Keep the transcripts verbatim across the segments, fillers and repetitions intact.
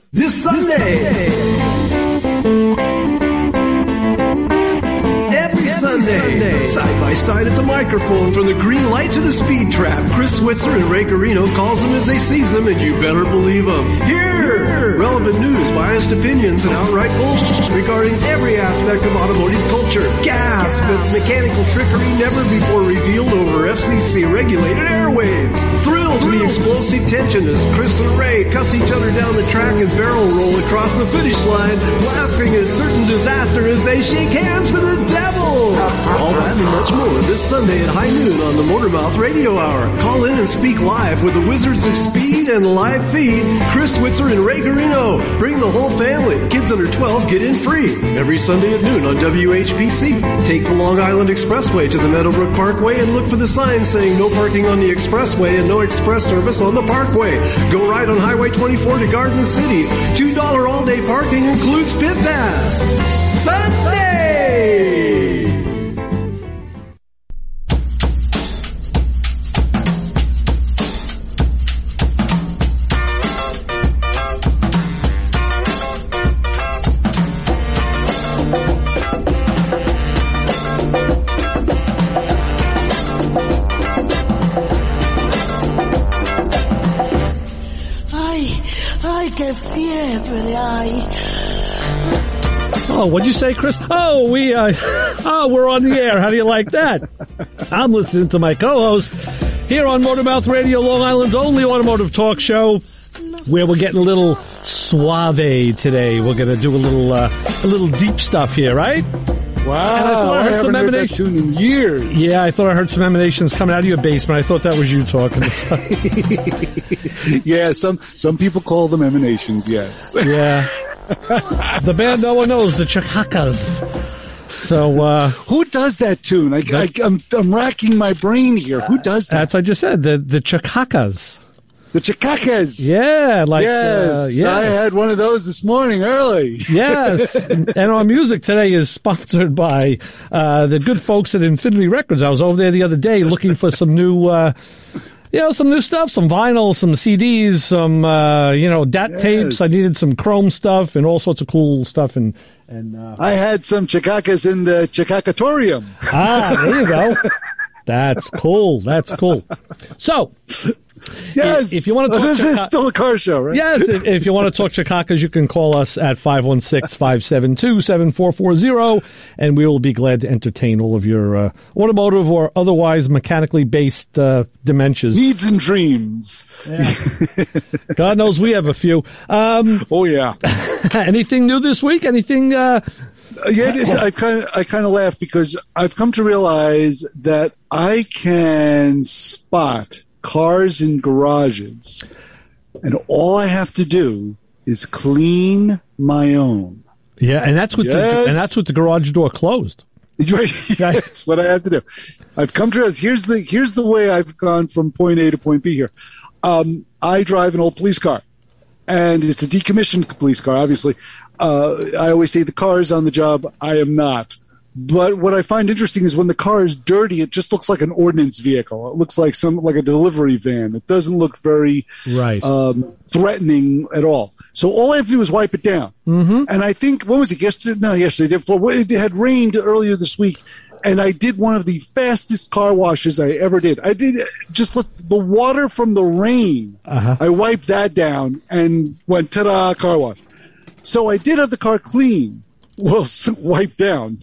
This Sunday. Every Sunday. Side by side at the microphone, from the green light to the speed trap, Chris Switzer and Ray Carino calls them as they sees them, and you better believe them. Here! Relevant news, biased opinions, and outright bullshit regarding every aspect of automotive culture. Gas, but mechanical trickery never before revealed over F C C-regulated airwaves. Thrill to the explosive tension as Chris and Ray cuss each other down the track and barrel roll across the finish line, laughing at certain disaster as they shake hands with the devil. All that and much more this Sunday at high noon on the Motormouth Radio Hour. Call in and speak live with the Wizards of Speed and live feed, Chris Switzer and Ray Carino. Bring the whole family. Kids under twelve get in free. Every Sunday at noon on W H B C. Take the Long Island Expressway to the Meadowbrook Parkway and look for the sign saying no parking on the expressway and no express service on the parkway. Go right on Highway twenty-four to Garden City. two dollars all-day parking includes pit pass. Sunday! Oh, what'd you say, Chris? Oh, we, uh, oh, we're on the air. How do you like that? I'm listening to my co-host here on Motormouth Radio, Long Island's only automotive talk show, where we're getting a little suave today. We're going to do a little, uh, a little deep stuff here, right? Wow, and I, thought I, heard I haven't some heard that tune in years. Yeah, I thought I heard some emanations coming out of your basement. I thought that was you talking. Yeah, some some people call them emanations, yes. Yeah. The band no one knows, the Chakakas. So, uh... who does that tune? I, I, I'm, I'm racking my brain here. Who does that? That's what I just said, the, the Chakakas. The Chakakas. Yeah, like, yes, uh, yeah. I had one of those this morning early. Yes. And our music today is sponsored by, uh, the good folks at Infinity Records. I was over there the other day looking for some new, uh, you know, some new stuff, some vinyl, some C Ds, some, uh, you know, D A T yes. tapes. I needed some chrome stuff and all sorts of cool stuff. And, and, uh, I had some Chakakas in the Chakakatorium. Ah, there you go. That's cool. That's cool. So, yes, if you want to talk this Chaka- is still a car show, right? Yes, if, if you want to talk Chakakas, you can call us at five one six, five seven two, seven four four zero, and we will be glad to entertain all of your uh, automotive or otherwise mechanically based uh, dementias. Needs and dreams. Yeah. God knows we have a few. Um, oh, yeah. Anything new this week? Anything... Uh, Yeah, it, I kind of I kind of laugh because I've come to realize that I can spot cars in garages, and all I have to do is clean my own. Yeah, and that's what yes. the, and that's what the garage door closed. That's what I have to do. I've come to realize here's the here's the way I've gone from point A to point B here. Um, I drive an old police car, and it's a decommissioned police car, obviously. Uh, I always say the car is on the job. I am not. But what I find interesting is when the car is dirty, it just looks like an ordnance vehicle. It looks like some like a delivery van. It doesn't look very right. um, threatening at all. So all I have to do is wipe it down. Mm-hmm. And I think, when was it, yesterday? No, yesterday. Before. It had rained earlier this week, and I did one of the fastest car washes I ever did. I did just let the water from the rain. Uh-huh. I wiped that down and went, ta-da, car wash. So I did have the car clean, well, wiped down.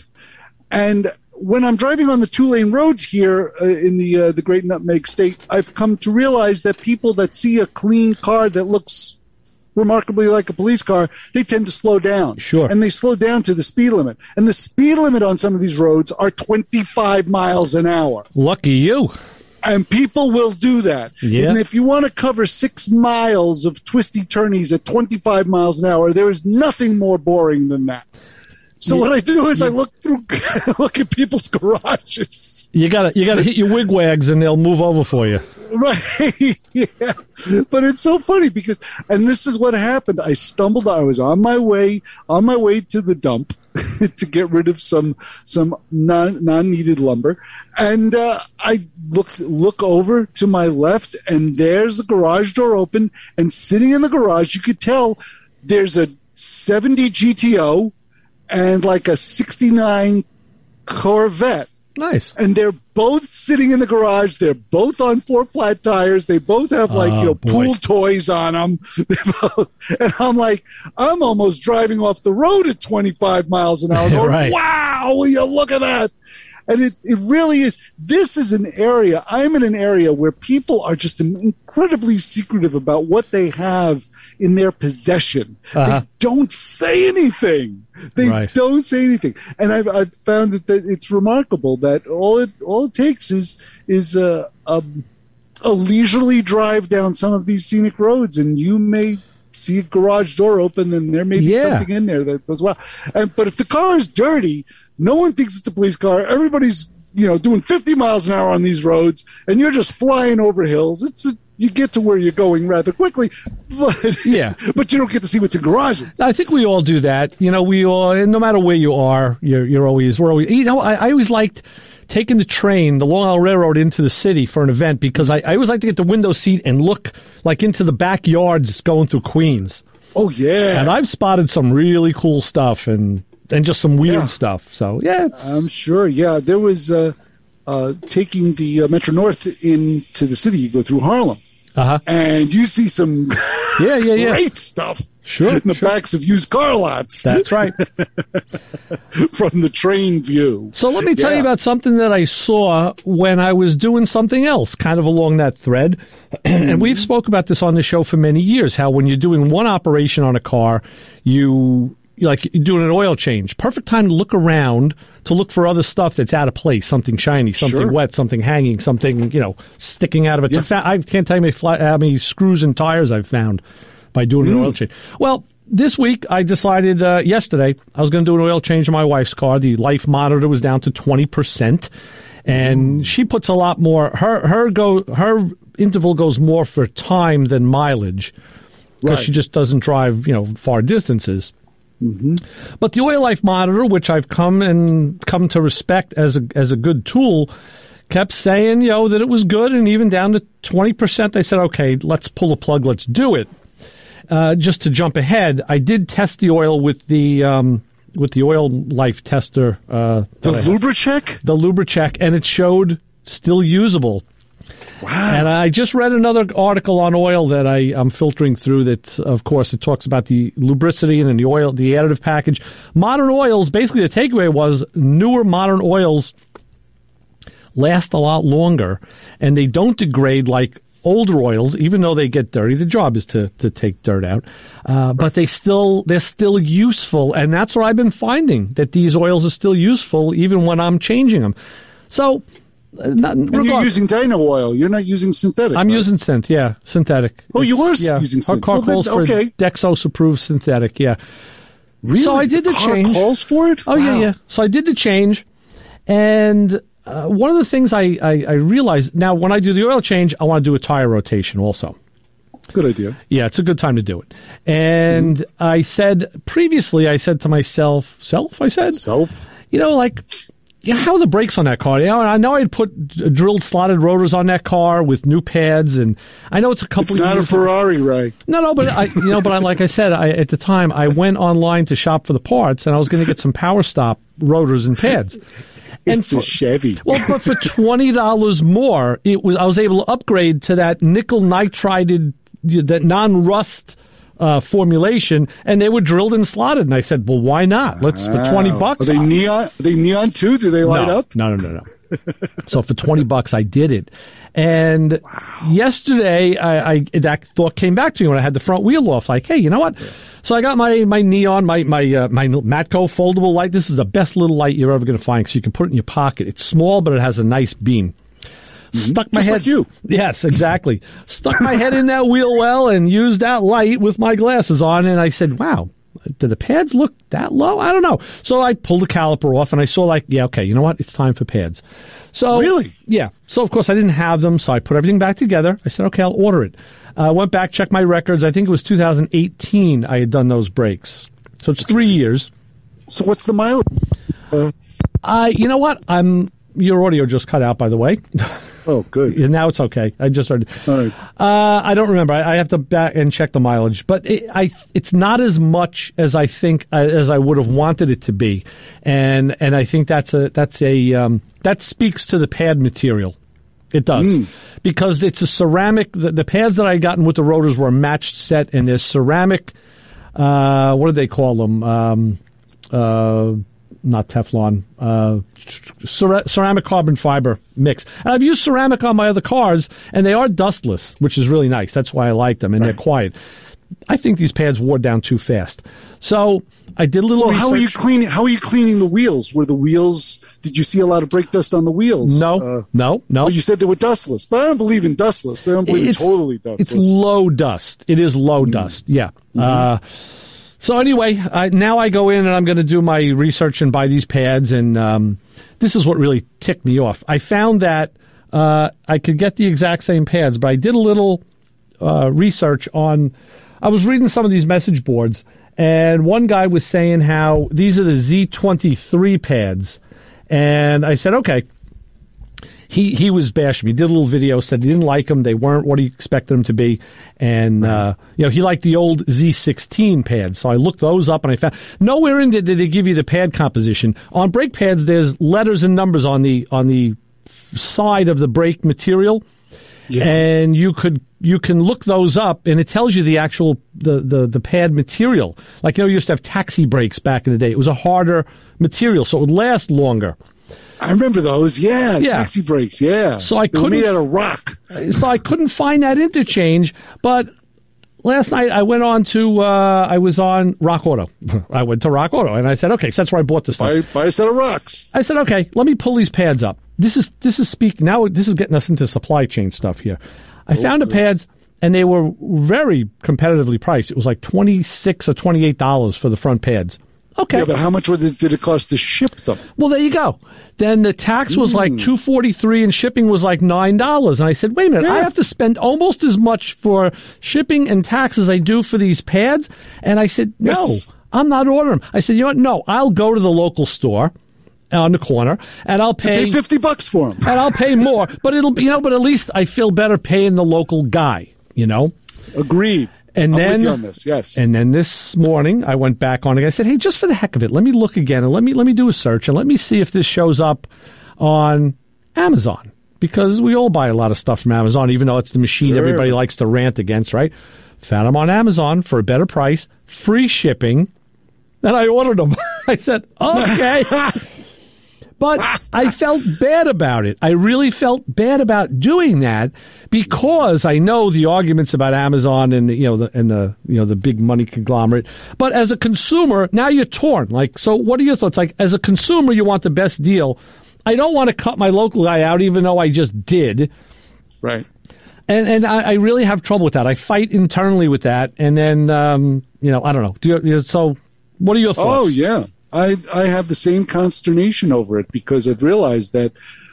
And when I'm driving on the two-lane roads here uh, in the uh, the Great Nutmeg State, I've come to realize that people that see a clean car that looks remarkably like a police car, they tend to slow down. Sure. And they slow down to the speed limit. And the speed limit on some of these roads are twenty-five miles an hour. Lucky you. And people will do that. Yeah. And if you want to cover six miles of twisty turnies at twenty-five miles an hour, there is nothing more boring than that. So yeah. what I do is I look through, look at people's garages. You gotta, you gotta hit your wigwags and they'll move over for you. Right. Yeah. But it's so funny because, and this is what happened. I stumbled, I was on my way, on my way to the dump to get rid of some, some non, non-needed lumber. And, uh, I look, look over to my left and there's the garage door open, and sitting in the garage, you could tell there's a seventy G T O and like a sixty-nine Corvette. Nice. And they're both sitting in the garage. They're both on four flat tires. They both have like Oh, you know boy. pool toys on them. And I'm like, I'm almost driving off the road at twenty-five miles an hour. Going, Right. wow, will you look at that? And it, it really is. This is an area, I'm in an area where people are just incredibly secretive about what they have in their possession. Uh-huh. They don't say anything. They Right. don't say anything. And I've, I've found that, that it's remarkable that all it all it takes is is a, a a leisurely drive down some of these scenic roads, and you may see a garage door open, and there may be Yeah. something in there that goes well. And but if the car is dirty, no one thinks it's a police car. Everybody's you know doing fifty miles an hour on these roads, and you're just flying over hills. It's a you get to where you're going rather quickly, but Yeah. but you don't get to see what's in garages. I think we all do that. You know, we all, and no matter where you are, you're, you're always, we're always, you know, I, I always liked taking the train, the Long Island Railroad into the city for an event because I, I always like to get the window seat and look like into the backyards going through Queens. Oh yeah, And I've spotted some really cool stuff and, and just some weird Yeah. stuff. So yeah, it's, I'm sure. Yeah, there was uh, uh, taking the uh, Metro North into the city. You go through Harlem, uh-huh. and you see some Yeah, yeah, yeah. great stuff. Sure, in the sure. backs of used car lots. That's right. From the train view. So let me tell Yeah. you about something that I saw when I was doing something else, kind of along that thread. And we've spoke about this on the show for many years, how when you're doing one operation on a car, you you're like you're doing an oil change. Perfect time to look around to look for other stuff that's out of place, something shiny, something Sure. wet, something hanging, something, you know, sticking out of it. Yeah. I can't tell you how many, fly, how many screws and tires I've found by doing an oil change. Well, this week I decided uh, yesterday I was going to do an oil change on my wife's car. The life monitor was down to twenty percent, and she puts a lot more. Her her go her interval goes more for time than mileage because Right. she just doesn't drive you know far distances. Mm-hmm. But the oil life monitor, which I've come and come to respect as a as a good tool, kept saying you know that it was good, and even down to twenty percent, they said, okay, let's pull the plug, let's do it. Uh, just to jump ahead, I did test the oil with the um, with the oil life tester, uh, The that I had. Lubricheck? the Lubricheck, and it showed still usable. Wow. And I just read another article on oil that I, I'm filtering through that, of course, it talks about the lubricity and then the oil, the additive package. Modern oils, basically the takeaway was newer modern oils last a lot longer, and they don't degrade like older oils, even though they get dirty. The job is to, to take dirt out, uh, but they still they're still useful, and that's what I've been finding, that these oils are still useful even when I'm changing them. So, uh, not, And you're regard- using Dyno oil. You're not using synthetic. I'm right? using synth, yeah, synthetic. Oh, you It's- are yeah. using Our synth. car Well, then, calls for okay. Dexos approved synthetic, yeah. Really? So I did the car change. calls for it? Oh, yeah, Wow. yeah. So I did the change, and uh, one of the things I, I, I realized, now when I do the oil change, I want to do a tire rotation also. Good idea. Yeah, it's a good time to do it. And Mm-hmm. I said, previously, I said to myself, self, I said, Self? you know, like, yeah, how are the brakes on that car? You know, and I know I'd put d- drilled slotted rotors on that car with new pads, and I know it's a couple It's of not a years. Ferrari, Ray. No, no, but I, you know, but I, like I said, I, at the time, I went online to shop for the parts, and I was going to get some Power Stop rotors and pads. And It's a Chevy. well, but for twenty dollars more, it was I was able to upgrade to that nickel nitrided, that non-rust uh, formulation, and they were drilled and slotted. And I said, well, why not? Let's for twenty Wow. bucks. Are they neon? Are they neon too? Do they light no, up? No, no, no, no. So for twenty bucks, I did it. And yesterday, I, I that thought came back to me when I had the front wheel off. Like, hey, you know what? So I got my my neon, my my uh, my Matco foldable light. This is the best little light you're ever going to find, because you can put it in your pocket. It's small, but it has a nice beam. Stuck my Just head. like you. Yes, exactly. Stuck my head in that wheel well and used that light with my glasses on, and I said, "Wow, do the pads look that low? I don't know." So I pulled the caliper off, and I saw like, yeah, okay, you know what? It's time for pads. So Really? yeah. So of course I didn't have them, so I put everything back together. I said, okay, I'll order it. I uh, went back, checked my records. I think it was two thousand eighteen I had done those brakes. So it's three years. So what's the mileage? Uh, I, you know what? I'm. Your audio just cut out, by the way. Oh, good. Yeah, now it's okay. I just heard. All right. Uh, I don't remember. I, I have to back and check the mileage, but it, I it's not as much as I think uh, as I would have wanted it to be, and and I think that's a that's a um, that speaks to the pad material. It does mm. because it's a ceramic. The, the pads that I gotten with the rotors were a matched set, and they're ceramic. Uh, what do they call them? Um, uh, not Teflon. Uh, cer- ceramic carbon fiber mix. And I've used ceramic on my other cars, and they are dustless, which is really nice. That's why I like them, and right. they're quiet. I think these pads wore down too fast. So I did a little well, research. How are you cleaning? How are you cleaning the wheels? Were the wheels? Did you see a lot of brake dust on the wheels? No, uh, no, no. Well, you said they were dustless, but I don't believe in dustless. I don't believe it's, in totally dustless. It's low dust. It is low mm. dust. Yeah. Mm-hmm. Uh, so anyway, I, now I go in and I'm going to do my research and buy these pads. And um, this is what really ticked me off. I found that uh, I could get the exact same pads, but I did a little uh, research on. I was reading some of these message boards, and one guy was saying how these are the Z twenty-three pads. And I said, okay. He he was bashing me. He did a little video, said he didn't like them. They weren't what he expected them to be. And, uh, you know, he liked the old Z sixteen pads. So I looked those up, and I found nowhere in there did they give you the pad composition. On brake pads, there's letters and numbers on the on the side of the brake material. Yeah. And you could you can look those up, and it tells you the actual the, the, the pad material. Like, you know, you used to have taxi brakes back in the day. It was a harder material, so it would last longer. I remember those. Yeah, yeah. taxi brakes. Yeah. So I they couldn't were made out of rock. So I couldn't find that interchange, but last night I went on to uh, I was on Rock Auto. I went to Rock Auto, and I said, okay, so that's where I bought this stuff. Buy, buy a set of rocks. I said, okay, let me pull these pads up. This is this is speak now. This is getting us into supply chain stuff here. I oh, found the pads, and they were very competitively priced. It was like twenty six or twenty eight dollars for the front pads. Okay, yeah, but how much did it cost to ship them? Well, there you go. Then the tax was mm. like two forty three, and shipping was like nine dollars. And I said, wait a minute, yeah. I have to spend almost as much for shipping and tax as I do for these pads. And I said, no, yes. I'm not ordering them. I said, you know what? No, I'll go to the local store on the corner, and I'll pay, pay fifty bucks for them, and I'll pay more. But it'll, you know, but at least I feel better paying the local guy. You know, agreed. And I'm then, with you on this, yes. And then this morning, I went back on it. I said, "Hey, just for the heck of it, let me look again and let me let me do a search and let me see if this shows up on Amazon, because we all buy a lot of stuff from Amazon, even though it's the machine sure. everybody likes to rant against, right?" Found them on Amazon for a better price, free shipping, and I ordered them. I said, "Okay." But I felt bad about it. I really felt bad about doing that, because I know the arguments about Amazon and the, you know the and the you know the big money conglomerate. But as a consumer, now you're torn. Like, so what are your thoughts? Like, as a consumer, you want the best deal. I don't want to cut my local guy out, even though I just did. Right. And and I, I really have trouble with that. I fight internally with that, and then um, you know I don't know. Do you, you know, so what are your thoughts? Oh yeah. I, I have the same consternation over it, because I've realized that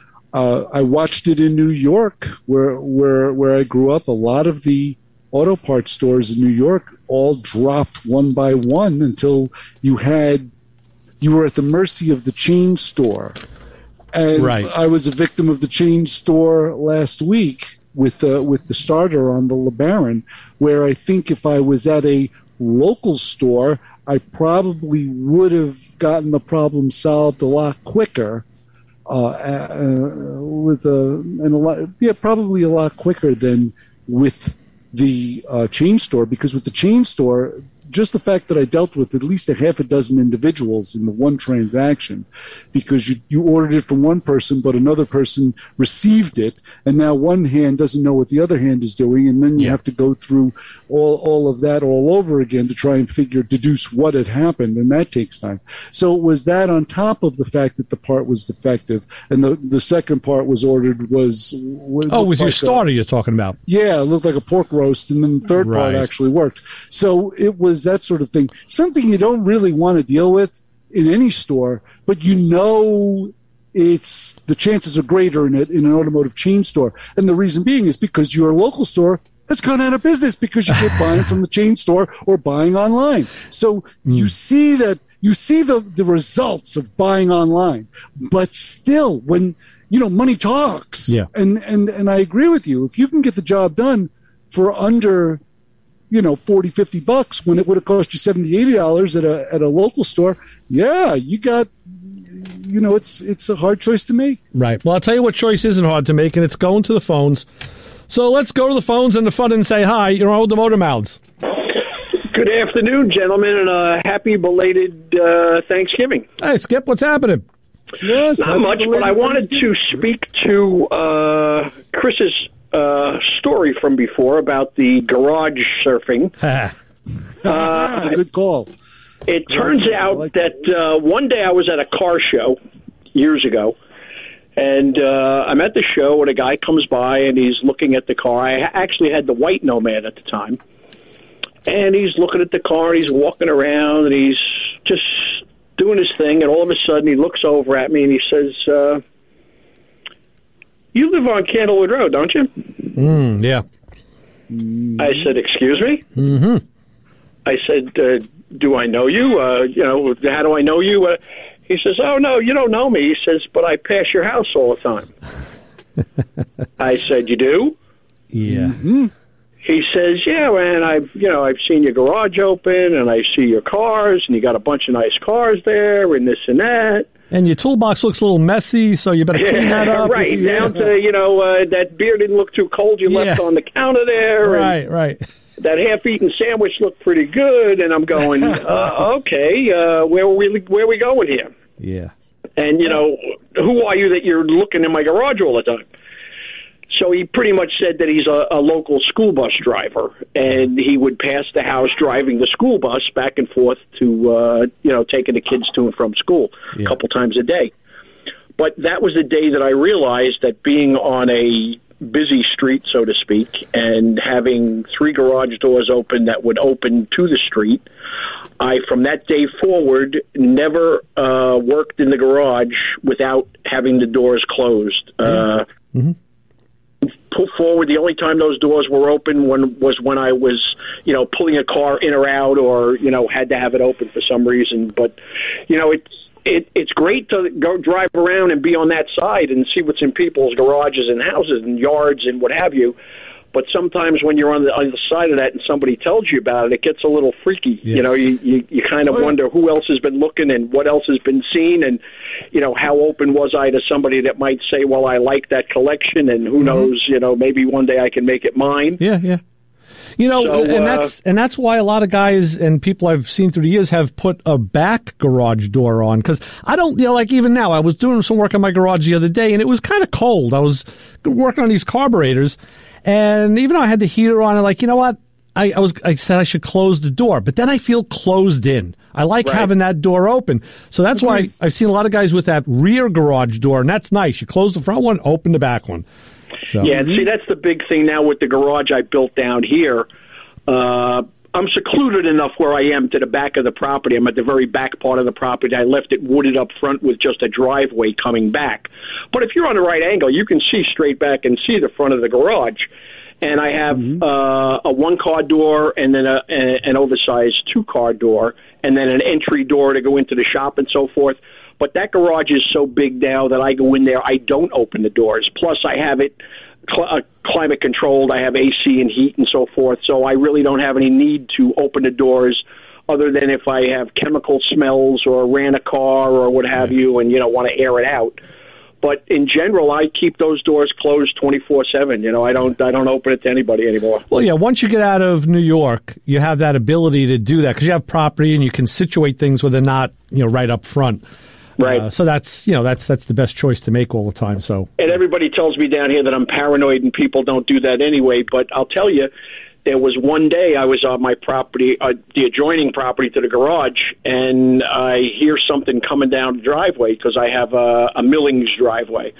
uh, I watched it in New York, where where where I grew up. A lot of the auto parts stores in New York all dropped one by one until you had you were at the mercy of the chain store. And right. I was a victim of the chain store last week with the with the starter on the LeBaron, where I think if I was at a local store, I probably would have gotten the problem solved a lot quicker, uh, uh, with a and a lot, yeah, probably a lot quicker than with the uh, chain store. Because with the chain store, just the fact that I dealt with at least a half a dozen individuals in the one transaction, because you, you ordered it from one person, but another person received it, and now one hand doesn't know what the other hand is doing, and then you yeah. have to go through all, all of that all over again to try and figure, deduce what had happened, and that takes time. So it was that on top of the fact that the part was defective, and the, the second part was ordered was... Oh, with like your starter a, you're talking about. Yeah, it looked like a pork roast, and then the third right. part actually worked. So it was that sort of thing. Something you don't really want to deal with in any store, but you know it's the chances are greater in it in an automotive chain store. And the reason being is because your local store has gone out of business, because you get buying from the chain store or buying online. So mm. you see that you see the, the results of buying online, but still when you know, money talks. Yeah. And, and, and I agree with you. If you can get the job done for under, you know, forty, fifty bucks when it would have cost you seventy, eighty dollars at a, at a local store, yeah, you got, you know, it's, it's a hard choice to make. Right. Well, I'll tell you what choice isn't hard to make, and it's going to the phones. So let's go to the phones and the fun and say hi. You're on with the Motor Mouths. Good afternoon, gentlemen, and a happy belated uh, Thanksgiving. Hey, Skip, what's happening? Yes, Not much, but I wanted to speak to uh, Chris's uh, story from before about the garage surfing. uh, Good call. It turns out like that uh, one day I was at a car show years ago, and uh, I'm at the show, and a guy comes by, and he's looking at the car. I actually had the white Nomad at the time. And he's looking at the car, and he's walking around, and he's just doing his thing, and all of a sudden he looks over at me, and he says, uh, you live on Candlewood Road, don't you? Mm, yeah. I said, excuse me? Mm-hmm. I said, uh, do I know you? Uh, you know, how do I know you? Uh, he says, oh, no, you don't know me. He says, but I pass your house all the time. I said, you do? Yeah. Mm-hmm. He says, yeah, man, I've, you know, I've seen your garage open, and I see your cars, and you got a bunch of nice cars there, and this and that. And your toolbox looks a little messy, so you better clean that up. Right, yeah. down to, you know, uh, that beer didn't look too cold you left yeah. on the counter there. Right, right. That half-eaten sandwich looked pretty good, and I'm going, uh, okay, uh, where are we, where are we going here? Yeah. And, you know, who are you that you're looking in my garage all the time? So he pretty much said that he's a, a local school bus driver, and he would pass the house driving the school bus back and forth to, uh, you know, taking the kids to and from school yeah. a couple times a day. But that was the day that I realized that being on a busy street, so to speak, and having three garage doors open that would open to the street, I, from that day forward, never uh, worked in the garage without having the doors closed. Uh, mm-hmm. Put forward, the only time those doors were open when, was when I was, you know, pulling a car in or out, or, you know, had to have it open for some reason. But, you know, it's it, it's great to go drive around and be on that side and see what's in people's garages and houses and yards and what have you. But sometimes when you're on the other side of that and somebody tells you about it, it gets a little freaky. Yes. You know, you, you, you kind of wonder who else has been looking and what else has been seen, and, you know, how open was I to somebody that might say, well, I like that collection, and who mm-hmm. knows, you know, maybe one day I can make it mine. Yeah, yeah. You know, so, and uh, that's and that's why a lot of guys and people I've seen through the years have put a back garage door on, because I don't, you know, like even now, I was doing some work on my garage the other day, and it was kind of cold. I was working on these carburetors, and even though I had the heater on, I'm like, you know what? I, I was I said I should close the door, but then I feel closed in. I like right. having that door open. So that's mm-hmm. why I've seen a lot of guys with that rear garage door, and that's nice. You close the front one, open the back one. So. Yeah, see, that's the big thing now with the garage I built down here. Uh, I'm secluded enough where I am to the back of the property. I'm at the very back part of the property. I left it wooded up front with just a driveway coming back. But if you're on the right angle, you can see straight back and see the front of the garage. And I have mm-hmm. uh, a one-car door and then a, a, an oversized two-car door and then an entry door to go into the shop and so forth. But that garage is so big now that I go in there, I don't open the doors. Plus, I have it cl- uh, climate controlled. I have A C and heat and so forth. So I really don't have any need to open the doors other than if I have chemical smells or ran a car or what have you and, you know, want to air it out. But in general, I keep those doors closed twenty-four seven. You know, I don't I don't open it to anybody anymore. Well, yeah, once you get out of New York, you have that ability to do that because you have property and you can situate things where they're not, you know, right up front. Right. Uh, so that's, you know, that's that's the best choice to make all the time. So. And everybody tells me down here that I'm paranoid and people don't do that anyway. But I'll tell you, there was one day I was on my property, uh, the adjoining property to the garage, and I hear something coming down the driveway because I have a, a Millings driveway.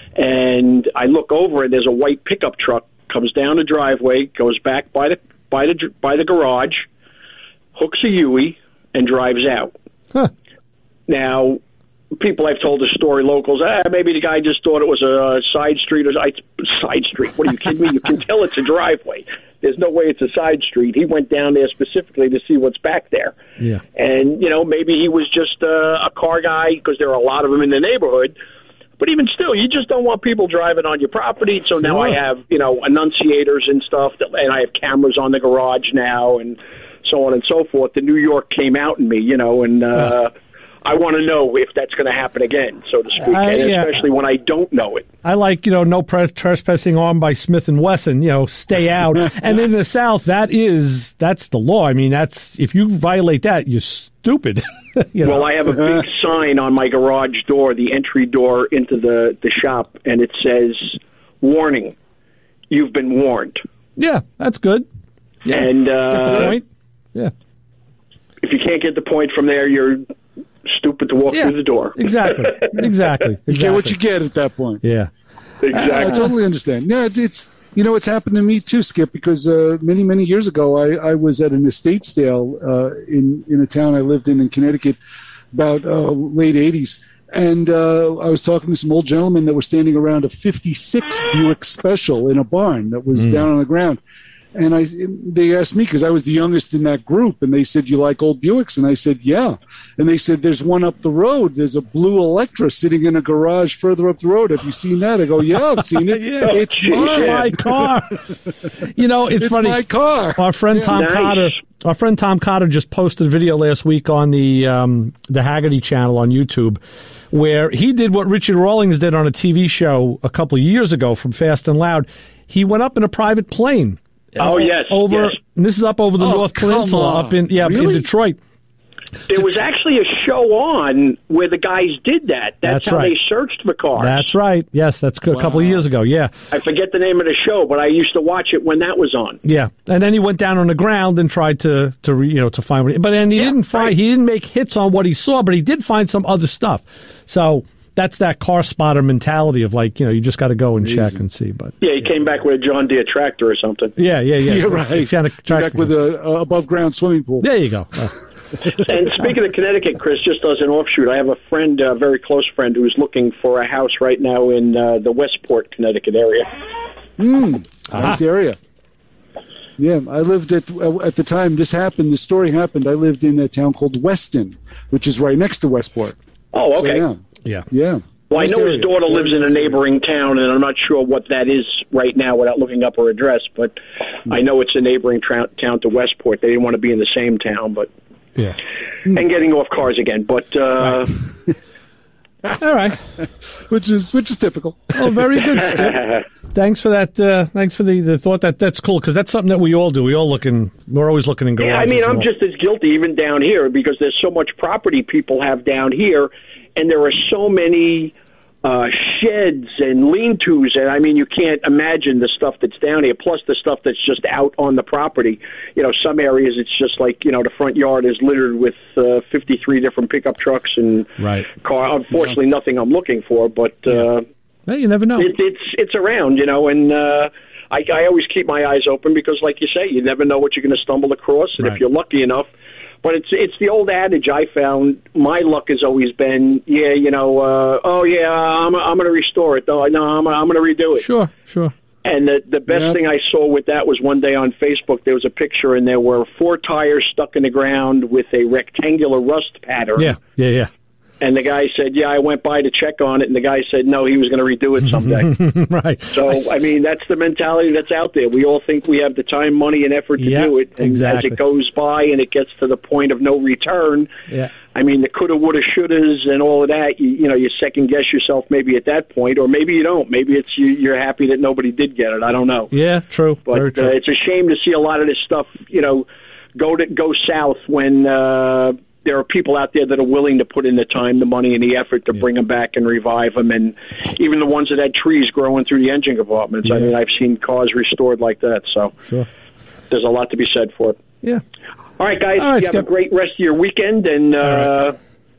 And I look over and there's a white pickup truck comes down the driveway, goes back by the by the by the garage, hooks a U-ey, and drives out. Huh. Now, people I've told the story, locals, ah, maybe the guy just thought it was a side street or side street. What are you kidding me? You can tell it's a driveway. There's no way it's a side street. He went down there specifically to see what's back there. Yeah. And, you know, maybe he was just uh, a car guy because there are a lot of them in the neighborhood But even still, you just don't want people driving on your property. So now I have, you know, enunciators and stuff, that, and I have cameras on the garage now, and so on and so forth. The New York came out in me, you know, and uh, I want to know if that's going to happen again, so to speak, I, and yeah. especially when I don't know it. I like, you know, no pre- trespassing on by Smith and Wesson, you know, stay out. And in the South, that is, that's the law. I mean, that's, if you violate that, you're stupid. you know? Well, I have a big sign on my garage door, the entry door into the, the shop, and it says, warning, you've been warned. Yeah, that's good. Yeah. And, uh, Get the point. Yeah. If you can't get the point from there, you're stupid to walk yeah, through the door. Exactly. Exactly. exactly. You get what you get at that point. Yeah. Exactly. I totally understand. Yeah, it's, it's you know, it's happened to me too, Skip, because uh, many, many years ago, I, I was at an estate sale uh, in, in a town I lived in in Connecticut, about uh, late eighties. And uh, I was talking to some old gentlemen that were standing around a fifty-six Buick Special in a barn that was mm. down on the ground. And I, they asked me, because I was the youngest in that group, and they said, you like old Buicks? And I said, yeah. And they said, there's one up the road. There's a blue Electra sitting in a garage further up the road. Have you seen that? I go, yeah, I've seen it. yeah. It's mine. my car. You know, it's, it's funny. my car. Our friend yeah. Tom Nice. Cotter, our friend Tom Cotter just posted a video last week on the um, the Haggerty channel on YouTube, where he did what Richard Rawlings did on a T V show a couple of years ago from Fast and Loud. He went up in a private plane. Oh, yes. Over, yes. And this is up over the Oh, North come Peninsula, on. up in yeah, Really? in Detroit. There was actually a show on where the guys did that. That's, That's how right. they searced for cars. That's right. Yes, that's a couple of Wow. years ago. Yeah, I forget the name of the show, but I used to watch it when that was on. yeah. And then he went down on the ground and tried to to re, you know to find what. He, but then he Yeah, didn't find. right. He didn't make hits on what he saw, but he did find some other stuff. So that's that car spotter mentality of like, you know, you just got to go and Amazing. check and see. But Yeah, he came back with a John Deere tractor or something. yeah, yeah, yeah. Yeah, right. If you had a You're track- back with a, a above ground swimming pool. there you go. Uh, And speaking of Connecticut, Chris, just as an offshoot, I have a friend, a very close friend, who's looking for a house right now in uh, the Westport, Connecticut area. Mm, nice area. Yeah, I lived at at the time this happened. This story happened. I lived in a town called Weston, which is right next to Westport. Oh, So, okay. yeah, yeah. yeah. Well, I Nice know area. his daughter lives in a neighboring town, and I'm not sure what that is right now without looking up her address, but I know it's a neighboring tra- town to Westport. They didn't want to be in the same town, but Yeah. and getting off cars again. But uh, All right. which is which is typical. Oh, very good, Skip. Thanks for that. Uh, thanks for the, the thought. That that's cool because that's something that we all do. We all looking. We're always looking in garages. yeah, I mean, and I'm all. just as guilty even down here because there's so much property people have down here, and there are so many uh, sheds and lean-tos, and I mean, you can't imagine the stuff that's down here. Plus, the stuff that's just out on the property. You know, some areas it's just like you know the front yard is littered with uh, fifty-three different pickup trucks and Right. car. Unfortunately, nothing I'm looking for, but. Uh, Hey, you never know. It, it's it's around, you know, and uh, I, I always keep my eyes open because, like you say, you never know what you're going to stumble across, and Right. if you're lucky enough. But it's it's the old adage I found. My luck has always been, yeah, you know, uh, oh yeah, I'm I'm going to restore it, though. No, I'm I'm going to redo it. Sure, sure. And the the best Yeah. thing I saw with that was one day on Facebook. There was a picture, and there were four tires stuck in the ground with a rectangular rust pattern. Yeah, yeah, yeah. And the guy said, yeah, I went by to check on it, and the guy said, no, he was going to redo it someday. Right. So, I s- I mean, that's the mentality that's out there. We all think we have the time, money, and effort to Yeah, do it. And exactly. as it goes by and it gets to the point of no return, Yeah. I mean, the coulda, woulda, shouldas and all of that, you, you know, you second-guess yourself maybe at that point, or maybe you don't. Maybe it's you, you're happy that nobody did get it. I don't know. Yeah, true. Very But true. uh, it's a shame to see a lot of this stuff, you know, go to go south when uh, there are people out there that are willing to put in the time, the money, and the effort to Yeah. bring them back and revive them. And even the ones that had trees growing through the engine compartments. I Yeah. mean, I've seen cars restored like that. So Sure. there's a lot to be said for it. Yeah. All right, guys, All right, you have Skip. a great rest of your weekend, and uh, right.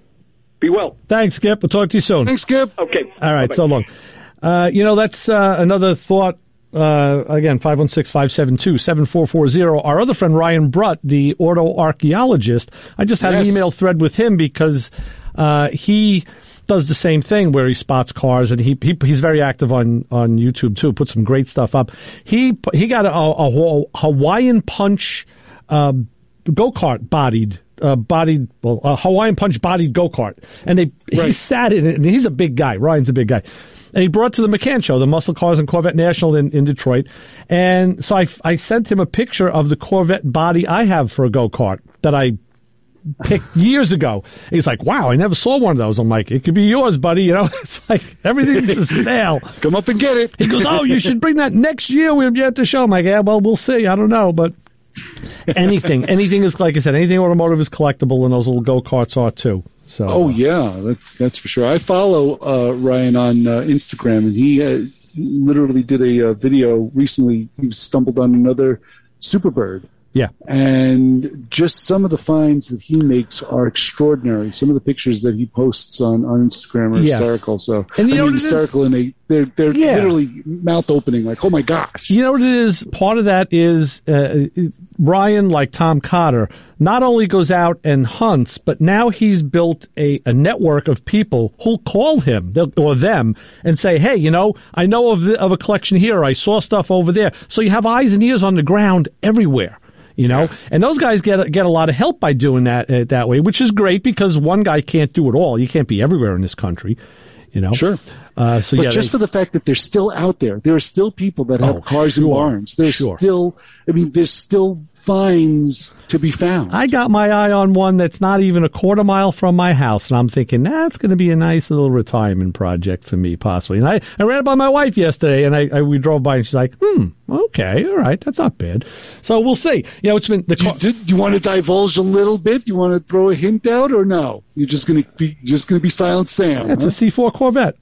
be well. Thanks, Skip. We'll talk to you soon. Thanks, Skip. Okay. All right, Bye-bye. so long. Uh, you know, that's uh, another thought. Uh, again, five one six, five seven two, seven four four zero. Our other friend, Ryan Brutt, the auto archaeologist, I just had Yes. an email thread with him because uh, he does the same thing where he spots cars, and he, he he's very active on, on YouTube, too, puts some great stuff up. He he got a, a Hawaiian Punch uh, go-kart bodied uh, bodied, well, a Hawaiian Punch bodied go-kart. And they Right. he sat in it, and he's a big guy. Ryan's a big guy. And he brought it to the McCann Show, the Muscle Cars and Corvette National in, in Detroit. And so I, I sent him a picture of the Corvette body I have for a go-kart that I picked years ago. He's like, wow, I never saw one of those. I'm like, it could be yours, buddy. You know, it's like everything's for sale. Come up and get it. He goes, oh, you should bring that next year. We'll be at the show. I'm like, yeah, well, we'll see. I don't know. But anything, anything is, like I said, anything automotive is collectible, and those little go-karts are too. So, Oh yeah, that's that's for sure. I follow uh, Ryan on uh, Instagram, and he uh, literally did a uh, video recently. He stumbled on another Superbird, yeah. and just some of the finds that he makes are extraordinary. Some of the pictures that he posts on, on Instagram are Yes. hysterical. So And you I know mean, what it is? hysterical, and they they're they're Yeah. literally mouth opening, like, oh my gosh. You know what it is? Part of that is uh, Ryan, like Tom Cotter, not only goes out and hunts, but now he's built a, a network of people who'll call him or them and say, hey, you know, I know of, the, of a collection here. I saw stuff over there. So you have eyes and ears on the ground everywhere. You know, and those guys get get a lot of help by doing that uh, that way, which is great because one guy can't do it all. You can't be everywhere in this country, you know. Sure. Uh, so But yeah, just they- for the fact that they're still out there, there are still people that have Oh, cars in sure. barns. There's Sure. still, I mean, there's still finds to be found. I got my eye on one that's not even a quarter mile from my house, and I'm thinking that's going to be a nice little retirement project for me, possibly. And I, I ran it by my wife yesterday, and I, I we drove by, and she's like, "Hmm, okay, all right, that's not bad." So we'll see. You know, it's been the do, you, car- do, do you want to divulge a little bit? Do you want to throw a hint out, or no? You're just going to be just going to be Silent Sam. it's huh? a C four Corvette.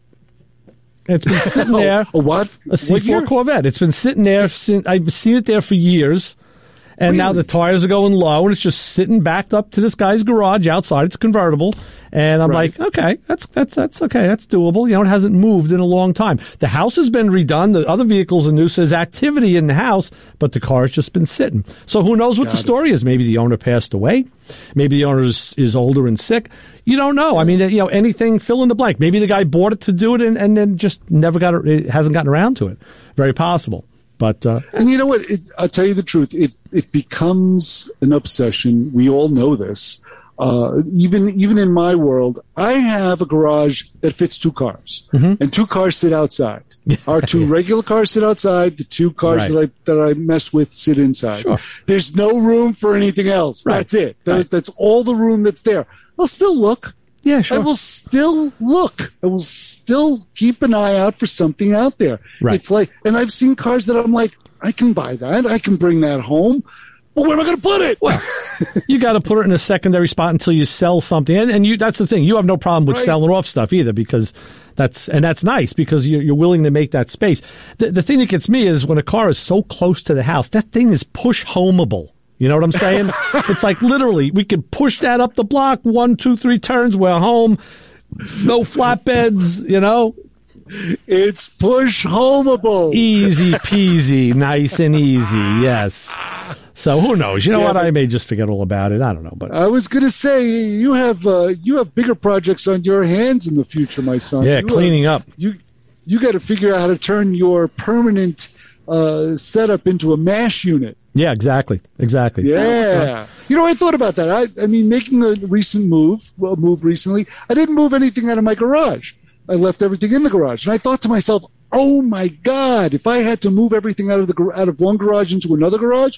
It's been sitting there. Oh, a what? A C What four year? Corvette. It's been sitting there since I've seen it there for years. And now Really? the tires are going low, and it's just sitting backed up to this guy's garage outside. It's convertible, and I'm Right. like, okay, that's that's that's okay, that's doable. You know, it hasn't moved in a long time. The house has been redone. The other vehicles are new. So there's activity in the house, but the car's just been sitting. So who knows what Got the it. story is? Maybe the owner passed away. Maybe the owner is, is older and sick. You don't know. I mean, you know, anything. Fill in the blank. Maybe the guy bought it to do it, and, and then just never got it. Hasn't gotten around to it. Very possible. But uh, And you know what? It, I'll tell you the truth. It it becomes an obsession. We all know this. Uh, even even in my world, I have a garage that fits two cars, Mm-hmm. and two cars sit outside. Our two regular cars sit outside. The two cars Right. that I that I mess with sit inside. Sure. There's no room for anything else. Right. That's it. That's, Right. that's all the room that's there. I'll still look. yeah, sure. I will still look. I will still keep an eye out for something out there. Right. It's like, and I've seen cars that I'm like, I can buy that. I can bring that home. But where am I going to put it? Well, you got to put it in a secondary spot until you sell something, and, and you that's the thing. You have no problem with Right. selling off stuff either, because that's and that's nice because you're, you're willing to make that space. The, the thing that gets me is when a car is so close to the house, that thing is push homeable. You know what I'm saying? It's like literally we could push that up the block, one, two, three turns, we're home. No flatbeds, you know. It's push homeable. Easy peasy, nice and easy. Yes. So who knows? You know Yeah, what? but- I may just forget all about it. I don't know, but I was going to say you have uh, you have bigger projects on your hands in the future, my son. yeah, You, uh, cleaning up. You you got to figure out how to turn your permanent uh, setup into a MASH unit. Yeah, exactly, exactly. Yeah. You know, I thought about that. I, I mean, making a recent move, well, move recently, I didn't move anything out of my garage. I left everything in the garage. And I thought to myself, oh my God, if I had to move everything out of the gar- out of one garage into another garage,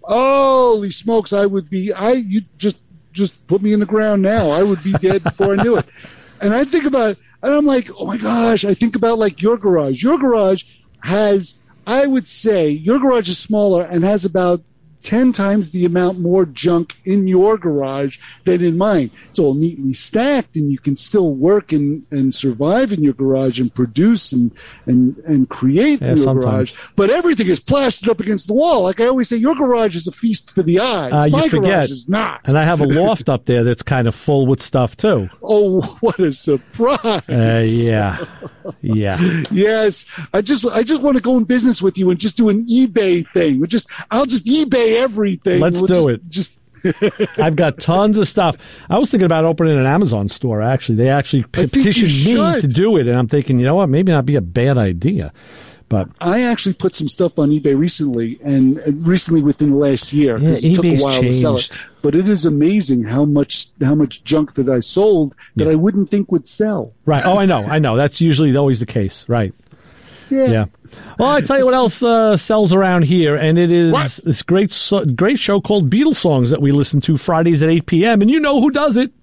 holy smokes, I would be, I, you just, just put me in the ground now. I would be dead before I knew it. And I think about, and I'm like, oh my gosh, I think about like your garage. Your garage has, I would say your garage is smaller and has about ten times the amount more junk in your garage than in mine. It's all neatly stacked, and you can still work and, and survive in your garage and produce and and, and create Yeah, in your sometimes. garage. But everything is plastered up against the wall. Like I always say, your garage is a feast for the eyes. Uh, you My forget. garage is not. And I have a loft up there that's kind of full with stuff too. Oh, what a surprise! Uh, yeah, yeah. Yes, I just I just want to go in business with you and just do an eBay thing. We just I'll just eBay everything. Let's We'll do just, it. Just I've got tons of stuff. I was thinking about opening an Amazon store. Actually, they actually think you petitioned me should. to do it, and I'm thinking, you know what? Maybe not be a bad idea. But I actually put some stuff on eBay recently, and, and recently within the last year, because yeah, it took eBay's a while changed. to sell it. But it is amazing how much how much junk that I sold that yeah. I wouldn't think would sell. Right. Oh, I know. I know. That's usually always the case. Right. Yeah. Yeah. Well, I tell you what else uh, sells around here, and it is what? this great so- great show called Beatles Songs that we listen to Fridays at eight p.m., and you know who does it.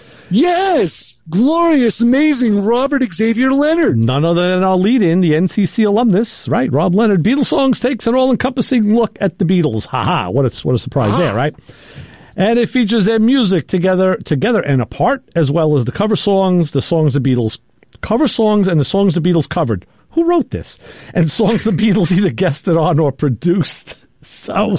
Yes! Glorious, amazing Robert Xavier Leonard. None other than our lead-in, the N C C alumnus, right? Rob Leonard. Beatles Songs takes an all-encompassing look at the Beatles. Ha-ha, what a, what a surprise Ah. there, right? And it features their music together together and apart, as well as the cover songs, the songs the Beatles cover songs, and the songs the Beatles covered. Who wrote this? And songs the Beatles either guested on or produced. So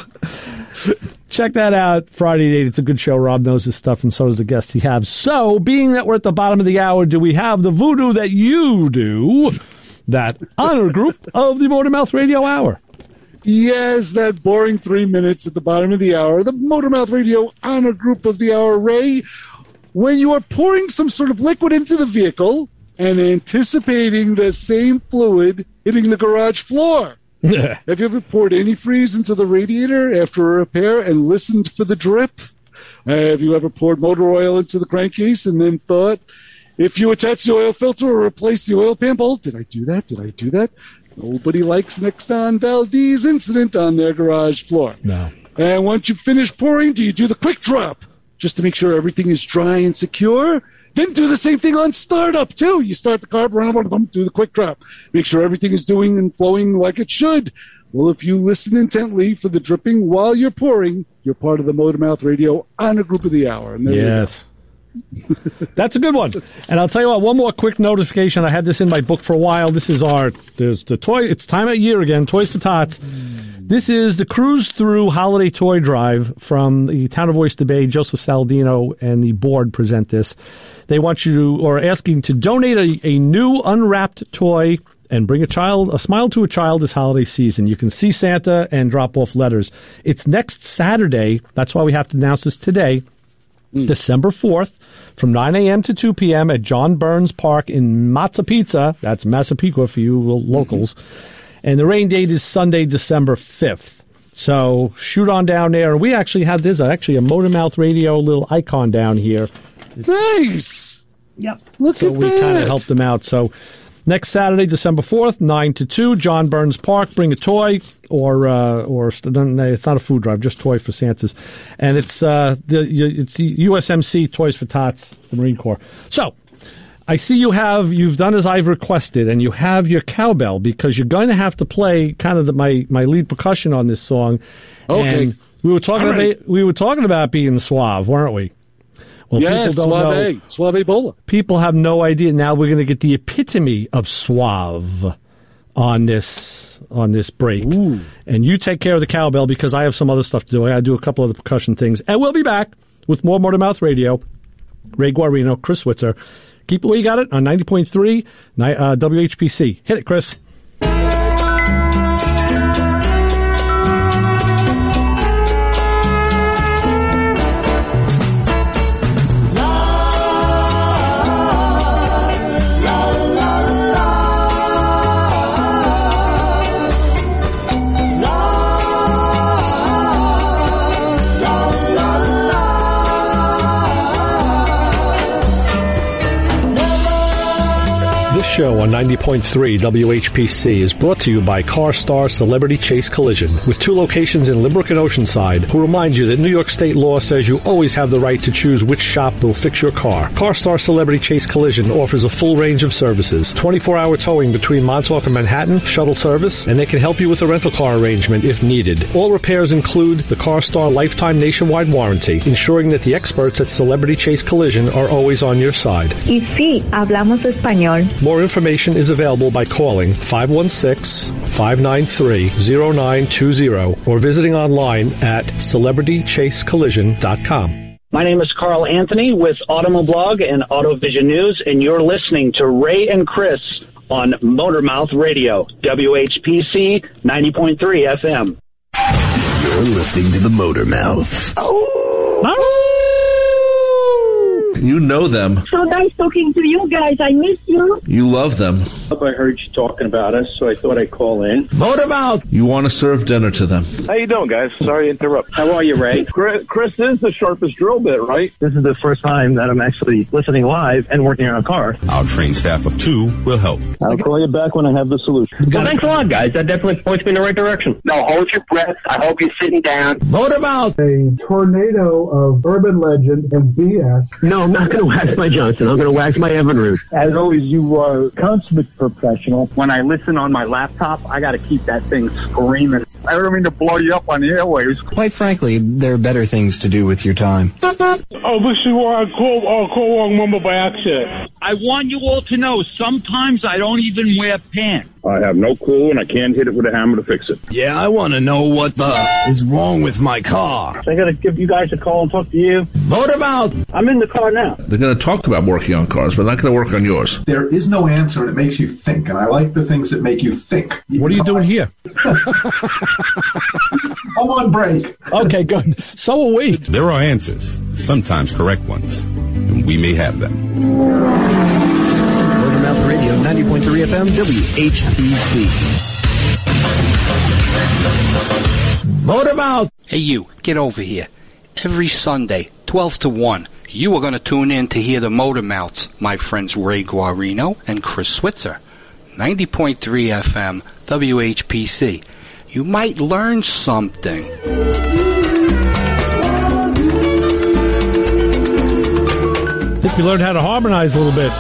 check that out Friday at eight. It's a good show. Rob knows his stuff, and so does the guests he has. So, being that we're at the bottom of the hour, do we have the voodoo that you do, that honor group of the Motormouth Radio Hour? Yes, that boring three minutes at the bottom of the hour. The Motormouth Radio honor group of the hour, Ray. When you are pouring some sort of liquid into the vehicle and anticipating the same fluid hitting the garage floor. Have you ever poured antifreeze into the radiator after a repair and listened for the drip? Have you ever poured motor oil into the crankcase and then thought, if you attach the oil filter or replace the oil pan bolt, did I do that? Did I do that? Nobody likes Nexon Valdez incident on their garage floor. No. And once you finish pouring, do you do the quick drop just to make sure everything is dry and secure? Then do the same thing on startup, too. You start the carburetor, do the quick drop. Make sure everything is doing and flowing like it should. Well, if you listen intently for the dripping while you're pouring, you're part of the Motormouth Radio honor group of the hour. And there yes. That's a good one. And I'll tell you what, one more quick notification. I had this in my book for a while. This is our, there's the toy, it's time of year again, Toys for Tots. This is the Cruise Through Holiday Toy Drive from the Town of Oyster Bay. Joseph Saladino and the board present this. They want you to, or asking to donate a, a new unwrapped toy and bring a child, a smile to a child this holiday season. You can see Santa and drop off letters. It's next Saturday. That's why we have to announce this today. Mm. December fourth, from nine a.m. to two p.m. at John Burns Park in Mazza Pizza. That's Massapequa for you locals. Mm-hmm. And the rain date is Sunday, December fifth. So shoot on down there. We actually had this, actually a Motormouth Radio little icon down here. Nice. Yep. Look so at we that. kind of helped them out. So next Saturday, December fourth, nine to two, John Burns Park. Bring a toy or, uh, or it's not a food drive, just toy for Santas. And it's, uh, the, it's the U S M C Toys for Tots, the Marine Corps. So I see you have, you've done as I've requested, and you have your cowbell, because you're going to have to play kind of the, my, my lead percussion on this song. Okay. And we were talking right. about, we were talking about being suave, weren't we? Well, yes, people don't suave, know. suave bola. People have no idea. Now we're going to get the epitome of suave on this on this break. Ooh. And you take care of the cowbell, because I have some other stuff to do. I got to do a couple of the percussion things. And we'll be back with more Motormouth Radio. Ray Guarino, Chris Switzer. Keep it where you got it on ninety point three uh, W H P C. Hit it, Chris. Show on ninety point three W H P C is brought to you by CarStar Celebrity Chase Collision, with two locations in Limerick and Oceanside, who remind you that New York State law says you always have the right to choose which shop will fix your car. CarStar Celebrity Chase Collision offers a full range of services, twenty-four hour towing between Montauk and Manhattan, shuttle service, and they can help you with a rental car arrangement if needed. All repairs include the CarStar Lifetime Nationwide Warranty, ensuring that the experts at Celebrity Chase Collision are always on your side. Y sí, hablamos español. More information is available by calling five one six, five nine three, zero nine two zero or visiting online at celebrity chase collision dot com. My name is Carl Anthony with Automoblog and AutoVision News, and you're listening to Ray and Chris on Motormouth Radio, W H P C ninety point three F M. You're listening to the Motormouth. Oh. You know them. So nice talking to you guys. I miss you. You love them. I heard you talking about us, so I thought I'd call in. Motormouth. You want to serve dinner to them. How you doing, guys? Sorry to interrupt. How are you, Ray? Chris, Chris is the sharpest drill bit, right? This is the first time that I'm actually listening live and working on a car. Our trained staff of two will help. I'll call you back when I have the solution. Well, thanks a lot, guys. That definitely points me in the right direction. No, hold your breath. I hope you're sitting down. Motormouth. A tornado of urban legend and B S. No, I'm not going to wax my Johnson. I'm going to wax my Evinrude. As always, you are a consummate professional. When I listen on my laptop, I got to keep that thing screaming. I don't mean to blow you up on the airwaves. Quite frankly, there are better things to do with your time. Oh, this is why I call, I call wrong number by accident. I want you all to know, sometimes I don't even wear pants. I have no clue, and I can't hit it with a hammer to fix it. Yeah, I want to know what the is wrong with my car. I got to give you guys a call and talk to you. Motormouth. I'm in the car now. They're going to talk about working on cars, but not going to work on yours. There is no answer, and it makes you think, and I like the things that make you think. What are you doing here? I'm on break. Okay, good. So are we. There are answers, sometimes correct ones, and we may have them. Motormouth Radio, ninety point three F M, W H P C. Motormouth. Hey, you, get over here. Every Sunday, twelve to one, you are going to tune in to hear the Motormouths, my friends Ray Guarino and Chris Switzer. ninety point three F M, W H P C. You might learn something. I think we learned how to harmonize a little bit.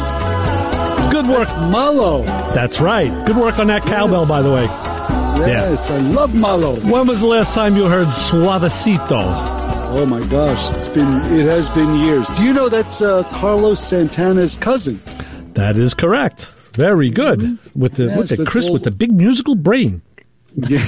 Good work. That's Malo. That's right. Good work on that cowbell, yes. By the way. Yes, yeah. I love Malo. When was the last time you heard Suavecito? Oh my gosh, it's been it has been years. Do you know that's uh, Carlos Santana's cousin? That is correct. Very good. Mm-hmm. With the yes, with the Chris all... with the big musical brain. Yeah.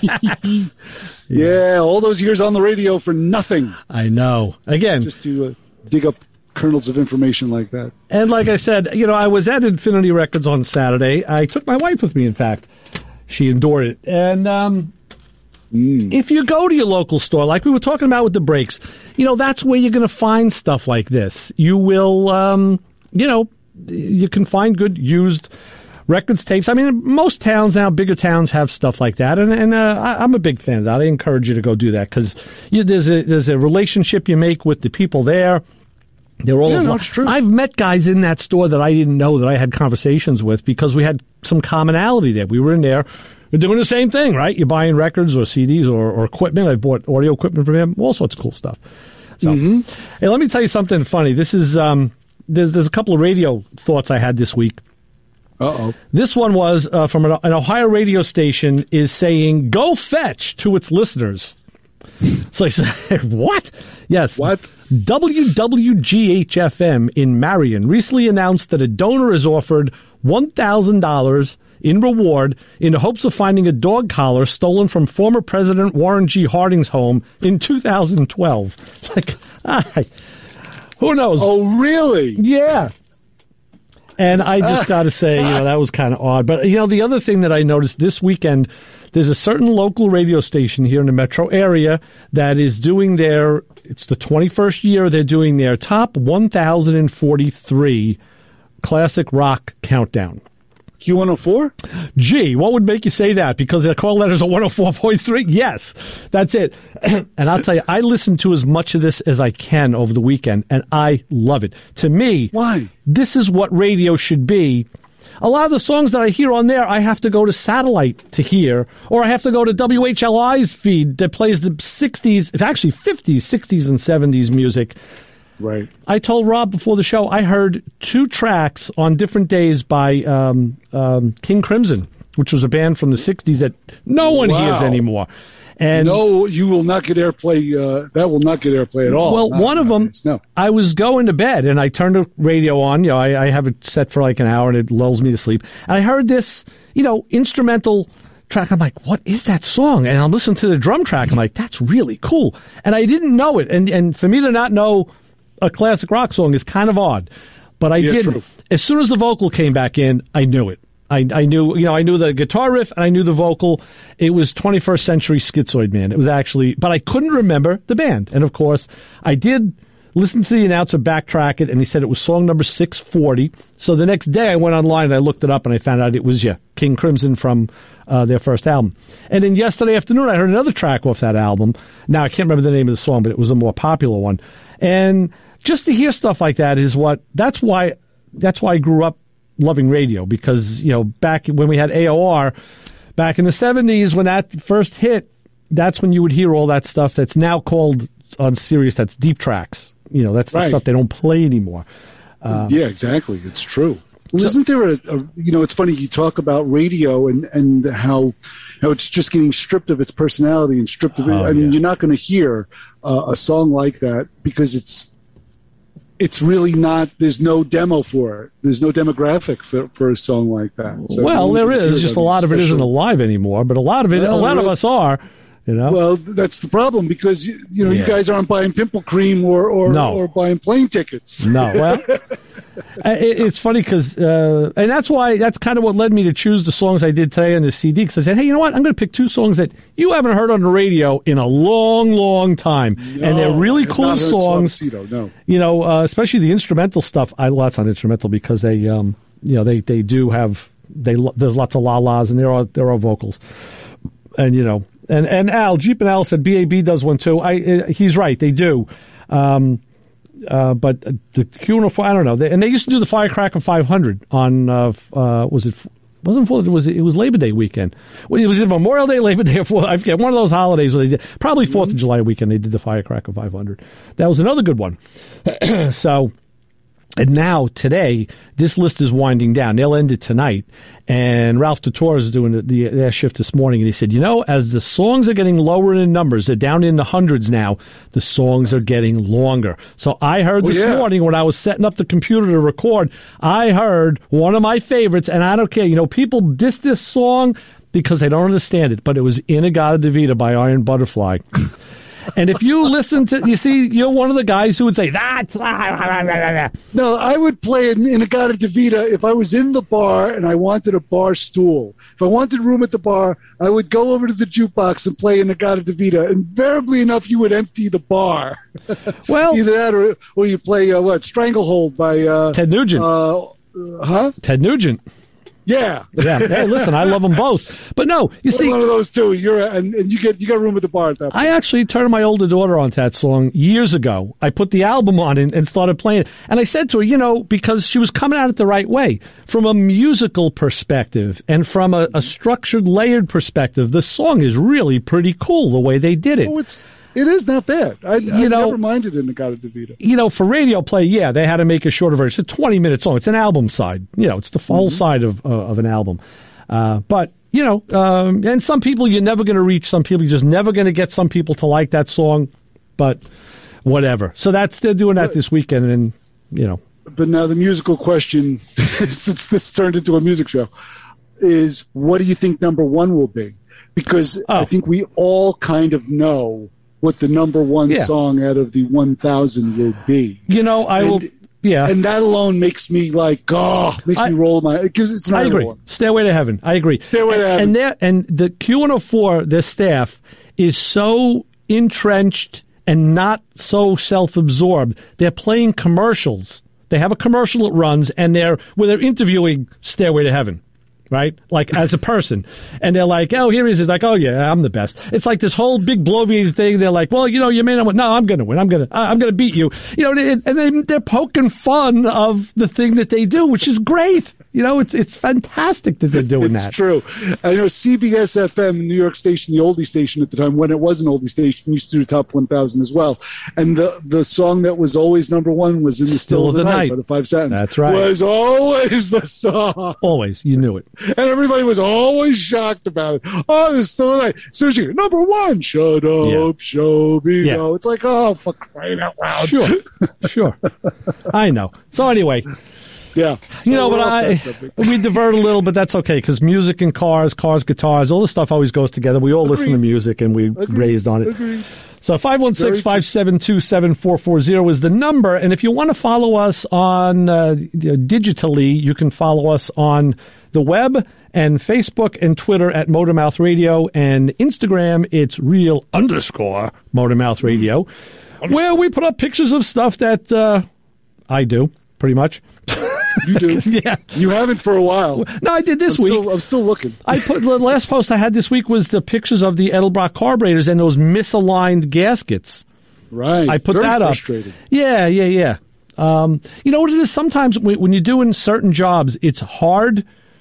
Yeah, all those years on the radio for nothing. I know. Again, just to uh, dig up kernels of information like that. And like I said, you know, I was at Infinity Records on Saturday. I took my wife with me, in fact. She endured it. And um, mm. if you go to your local store, like we were talking about with the brakes, you know, that's where you're going to find stuff like this. You will, um, you know, you can find good used records, tapes. I mean, most towns now, bigger towns, have stuff like that, and and uh, I, I'm a big fan of that. I encourage you to go do that because there's a there's a relationship you make with the people there. They're all. Yeah, no, it's true. I've met guys in that store that I didn't know that I had conversations with because we had some commonality there. We were in there. We're doing the same thing, right? You're buying records or C Ds or, or equipment. I bought audio equipment from him. All sorts of cool stuff. So, mm-hmm. Hey, let me tell you something funny. This is um, there's there's a couple of radio thoughts I had this week. Uh-oh. This one was uh, from an, an Ohio radio station is saying, go fetch to its listeners. So I said, what? Yes. What? W W G H F M in Marion recently announced that a donor is offered one thousand dollars in reward in the hopes of finding a dog collar stolen from former President Warren G. Harding's home in two thousand twelve. Like, I, who knows? Oh, really? Yeah. And I just got to say, you know, that was kind of odd. But, you know, the other thing that I noticed this weekend, there's a certain local radio station here in the metro area that is doing their, it's the twenty-first year, they're doing their top one thousand forty-three classic rock countdown. Q one oh four? Gee, what would make you say that? Because their call letters are one oh four point three? Yes, that's it. And I'll tell you, I listen to as much of this as I can over the weekend, and I love it. To me, why? This is what radio should be. A lot of the songs that I hear on there, I have to go to satellite to hear, or I have to go to W H L I's feed that plays the sixties, actually fifties, sixties, and seventies music. Right. I told Rob before the show I heard two tracks on different days by um, um, King Crimson, which was a band from the sixties that no one wow. hears anymore. And no, you will not get airplay. Uh, that will not get airplay at all. Well, not, one of them, no. I was going to bed and I turned the radio on. You know, I, I have it set for like an hour and it lulls me to sleep. And I heard this, you know, instrumental track. I'm like, what is that song? And I'm listening to the drum track. I'm like, that's really cool. And I didn't know it. And and for me to not know a classic rock song is kind of odd, but I yeah, did. True. As soon as the vocal came back in, I knew it. I, I knew, you know, I knew the guitar riff and I knew the vocal. It was twenty-first Century Schizoid Man. It was actually, but I couldn't remember the band. And of course, I did listened to the announcer backtrack it, and he said it was song number six forty. So the next day I went online and I looked it up, and I found out it was, yeah, King Crimson from uh, their first album. And then yesterday afternoon I heard another track off that album. Now I can't remember the name of the song, but it was a more popular one. And just to hear stuff like that is what, that's why, that's why I grew up loving radio, because, you know, back when we had A O R, back in the seventies, when that first hit, that's when you would hear all that stuff that's now called on Sirius, that's deep tracks. You know, that's the Right. stuff they don't play anymore. Um, yeah, exactly. It's true. Well, So- isn't there a, a, you know, it's funny you talk about radio and, and how how it's just getting stripped of its personality and stripped of it. Oh, I mean, yeah. you're not going to hear uh, a song like that because it's it's really not, there's no demo for it. There's no demographic for, for a song like that. So well, you there can hear is. Just a them lot of it isn't special- alive anymore, but a lot of it, Well, a lot of really- us are. You know? Well, that's the problem because you, you know Yeah. you guys aren't buying pimple cream or or, No. or buying plane tickets. No, well, it, it's funny because, uh, and that's why, that's kind of what led me to choose the songs I did today on the C D, because I said, hey, you know what? I'm going to pick two songs that you haven't heard on the radio in a long, long time. No, and they're really I have cool not heard songs. Suavecito, no. You know, uh, especially the instrumental stuff. I, well, that's not instrumental because they, um, you know, they, they do have, they, there's lots of la-las and there are, there are vocals. And, you know, and, and Al, Jeep and Al said B A B does one too. I, uh, he's right. They do. Um, Uh, but the Q one oh four, I don't know. They, and they used to do the Firecracker five hundred on, uh, uh, was it, wasn't for, was it, it was Labor Day weekend. Well, it was either Memorial Day, Labor Day, or I forget, one of those holidays where they did, probably fourth of July weekend, they did the Firecracker five hundred. That was another good one. So, and now, today, this list is winding down. They'll end it tonight. And Ralph Tutor is doing the, the their shift this morning, and he said, you know, as the songs are getting lower in numbers, they're down in the hundreds now, the songs are getting longer. So I heard Oh, this yeah. morning when I was setting up the computer to record, I heard one of my favorites, and I don't care. You know, people diss this song because they don't understand it, but it was In-A-Gadda-Da-Vida by Iron Butterfly. And if you listen to, you see, you're one of the guys who would say, that's... No, I would play in In-A-Gadda-Da-Vida if I was in the bar and I wanted a bar stool. If I wanted room at the bar, I would go over to the jukebox and play In-A-Gadda-Da-Vida. Invariably enough, you would empty the bar. Well, either that or, or you play, uh, what, Stranglehold by... Uh, Ted Nugent. Uh, huh? Ted Nugent. Yeah. Yeah. Hey, listen, I love them both. But no, you see, one of those two. You're and, and you get you got room at the bar at that point. I actually turned my older daughter onto that song years ago. I put the album on and, and started playing it. And I said to her, you know, because she was coming at it the right way. From a musical perspective and from a, a structured, layered perspective, the song is really pretty cool the way they did it. Oh, it's it is not bad. I, You I know- never minded In-A-Gadda-Da-Vida. You know, for radio play, yeah, they had to make a shorter version. It's a twenty-minute song. It's an album side. You know, it's the whole side of uh, of an album. Uh, but, you know, um, and some people you're never going to reach. Some people you're just never going to get some people to like that song. But whatever. So that's, they're doing that this weekend. And, you know. But now the musical question, since this turned into a music show, is what do you think number one will be? Because Oh. I think we all kind of know what the number one Yeah. song out of the one thousand will be. You know, I And- will. Yeah. And that alone makes me like, oh, makes I- me roll my, because it's not I agree. one. Stairway to Heaven. I agree. Stairway to and, Heaven. And, their- and the Q one oh four, their staff, is so entrenched and not so self-absorbed. They're playing commercials. They have a commercial that runs, and they're where they're interviewing Stairway to Heaven. Right? Like, as a person. And they're like, oh, here he is. He's like, oh, yeah, I'm the best. It's like this whole big bloviated thing. They're like, well, you know, you may not win. No, I'm going to win. I'm going to, I'm going to beat you. You know, and and they, they're poking fun of the thing that they do, which is great. You know, it's, it's fantastic that they're doing It's that. true. I know C B S F M, New York station, the oldie station at the time, when it was an oldie station, used to do Top one thousand as well. And the, the song that was always number one was In the Still, of the, Night by the Five Satins. That's right. Was always the song. Always. You knew it. And everybody was always shocked about it. Oh, there's still a night. So she, number one, shut up, Yeah. show me. Yeah. No. It's like, oh, for crying out loud. Sure. Sure. I know. So anyway, Yeah. you So know, we're but off I, that subject. we divert a little, but that's okay because music and cars, cars, guitars, all this stuff always goes together. We all listen to music and we raised on it. Agreed. So five one six, five seven two, seven four four zero is the number. And if you want to follow us on uh, digitally, you can follow us on the web and Facebook and Twitter at Motormouth Radio, and Instagram, it's real underscore Motormouth Radio. Where we put up pictures of stuff that uh, I do, pretty much. You do? Yeah. You haven't for a while. No, I did this I'm week. Still, I'm still looking. I put the last post I had this week was the pictures of the Edelbrock carburetors and those misaligned gaskets. Right. I put Very that frustrating. up. Yeah, yeah, yeah. Um, you know what it is? Sometimes when you're doing certain jobs, it's hard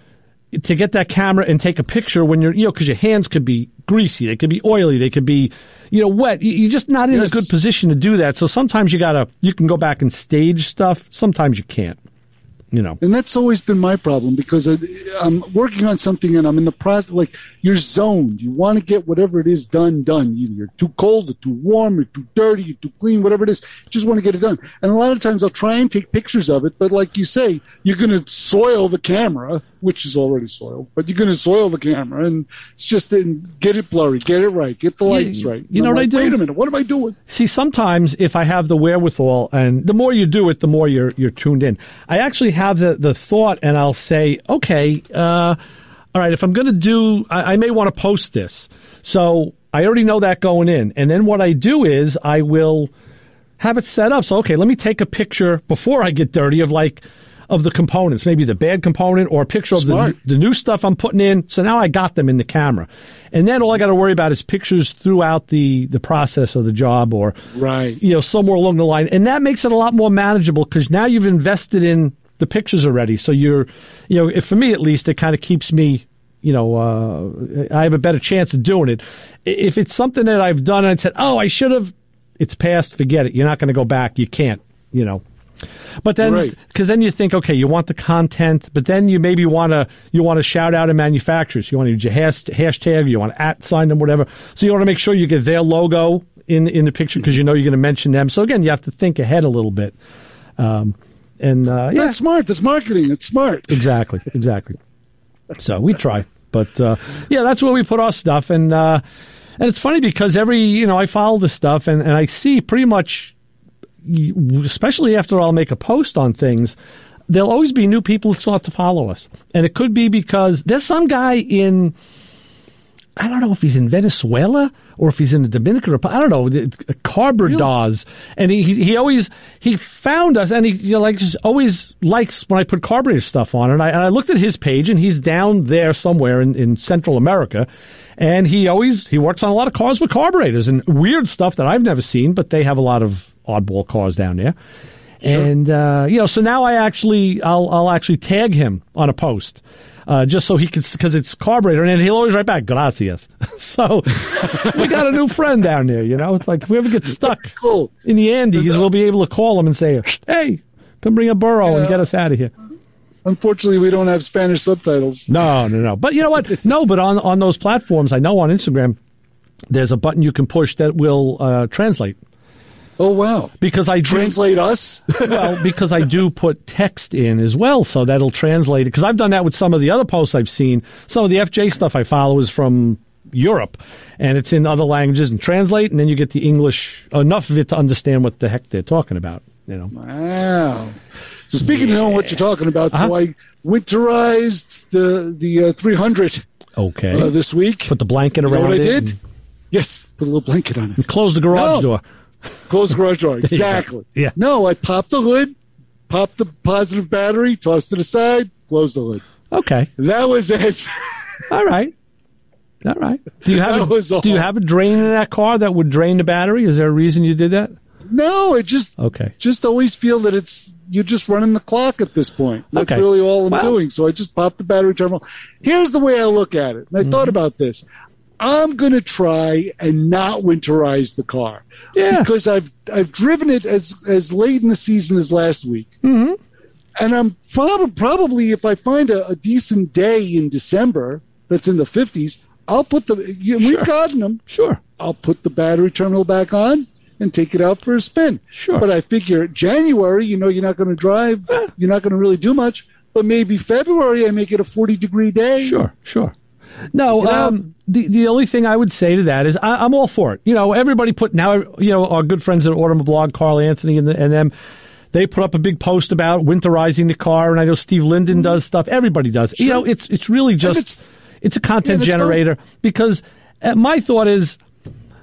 to get that camera and take a picture when you're, you know, because your hands could be greasy, they could be oily, they could be, you know, wet. You're just not in Yes. a good position to do that. So sometimes you gotta, you can go back and stage stuff. Sometimes you can't. You know, and that's always been my problem because I, I'm working on something and I'm in the process. Like you're zoned. You want to get whatever it is done, done. Either you're too cold, or too warm, or too dirty, or too clean, whatever it is. You just want to get it done. And a lot of times I'll try and take pictures of it, but like you say, you're going to soil the camera, which is already soiled. But you're going to soil the camera, and it's just in, get it blurry, get it right, get the lights you, right. You know I'm what like, I do? Wait a minute, what am I doing? See, sometimes if I have the wherewithal, and the more you do it, the more you're you're tuned in. I actually have the, the thought, and I'll say, okay, uh, all right, if I'm going to do, I, I may want to post this. So I already know that going in. And then what I do is I will have it set up. So, okay, let me take a picture before I get dirty of like, of the components, maybe the bad component or a picture Smart. of the, the new stuff I'm putting in. So now I got them in the camera. And then all I got to worry about is pictures throughout the, the process of the job or, right. you know, somewhere along the line. And that makes it a lot more manageable because now you've invested in the pictures already. So you're, you know, if, for me at least, it kind of keeps me, you know, uh, I have a better chance of doing it. If it's something that I've done and I said, oh, I should have, it's past, forget it. You're not going to go back. You can't, you know. But then, because right. then you think, okay, you want the content, but then you maybe want to you want to shout out at manufacturers. You want to use your hash, hashtag, you want to at sign them, whatever. So you want to make sure you get their logo in in the picture because you know you're going to mention them. So again, you have to think ahead a little bit. Um, and uh, yeah, that's smart. That's marketing. It's smart. Exactly, exactly. So we try, but uh, yeah, that's where we put our stuff, and uh, and it's funny because every you know I follow the stuff and, and I see pretty much. Especially after I'll make a post on things, there'll always be new people who start to follow us. And it could be because there's some guy in, I don't know if he's in Venezuela or if he's in the Dominican Republic. I don't know, Carberdaz. Really? And he, he, he always, he found us and he you know, like just always likes when I put carburetor stuff on. And I, and I looked at his page and he's down there somewhere in, in Central America. And he always, he works on a lot of cars with carburetors and weird stuff that I've never seen, but they have a lot of oddball cars down there. Sure. And, uh, you know, so now I actually, I'll, I'll actually tag him on a post, uh, just so he could, cause it's carburetor and he'll always write back, gracias. So we got a new friend down there, you know, it's like if we ever get stuck cool. in the Andes, we'll be able to call him and say, hey, come bring a burro yeah. and get us out of here. Unfortunately, we don't have Spanish subtitles. No, no, no. But you know what? No, but on, on those platforms, I know on Instagram, there's a button you can push that will, uh, translate. Oh, wow. Because I do, translate us? Well, because I do put text in as well, so that'll translate it. Because I've done that with some of the other posts I've seen. Some of the F J stuff I follow is from Europe, and it's in other languages and translate, and then you get the English, enough of it to understand what the heck they're talking about. You know. Wow. So speaking yeah. of knowing what you're talking about, uh-huh. so I winterized the, the uh, three hundred okay. uh, this week. Put the blanket you around know what it. I did? And... Yes, put a little blanket on it. And close the garage no. door. Close the garage door, exactly. Yeah. No, I popped the hood, popped the positive battery, tossed it aside, closed the hood. Okay. That was it. All right. All right. Do you have that a, all. do you have a drain in that car that would drain the battery? Is there a reason you did that? No, it just okay. Just always feel that it's you're just running the clock at this point. That's okay. really all I'm well, doing. So I just popped the battery terminal. Here's the way I look at it. And I mm-hmm. thought about this. I'm going to try and not winterize the car. Yeah. Because I've I've driven it as as late in the season as last week. Mm-hmm. And I'm prob- probably, if I find a, a decent day in December that's in the fifties, I'll put the, you, sure. we've gotten them. Sure. I'll put the battery terminal back on and take it out for a spin. Sure. But I figure January, you know, you're not going to drive, eh. you're not going to really do much. But maybe February, I make it a forty degree day. Sure, sure. No, you know? um, the the only thing I would say to that is I, I'm all for it. You know, everybody put now. You know, our good friends at Automoblog, Carl Anthony, and, the, and them, they put up a big post about winterizing the car, and I know Steve Linden does stuff. Everybody does. Sure. You know, it's it's really just it's, it's a content yeah, generator fun. because uh, my thought is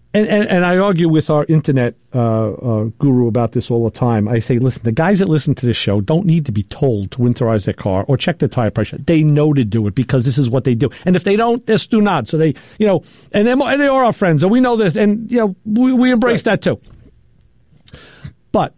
And, and, and I argue with our internet uh, uh, guru about this all the time. I say, listen, the guys that listen to this show don't need to be told to winterize their car or check their tire pressure. They know to do it because this is what they do. And if they don't, this do not. So they, you know, and, they, and they are our friends, and we know this, and you know, we, we embrace right. that too. But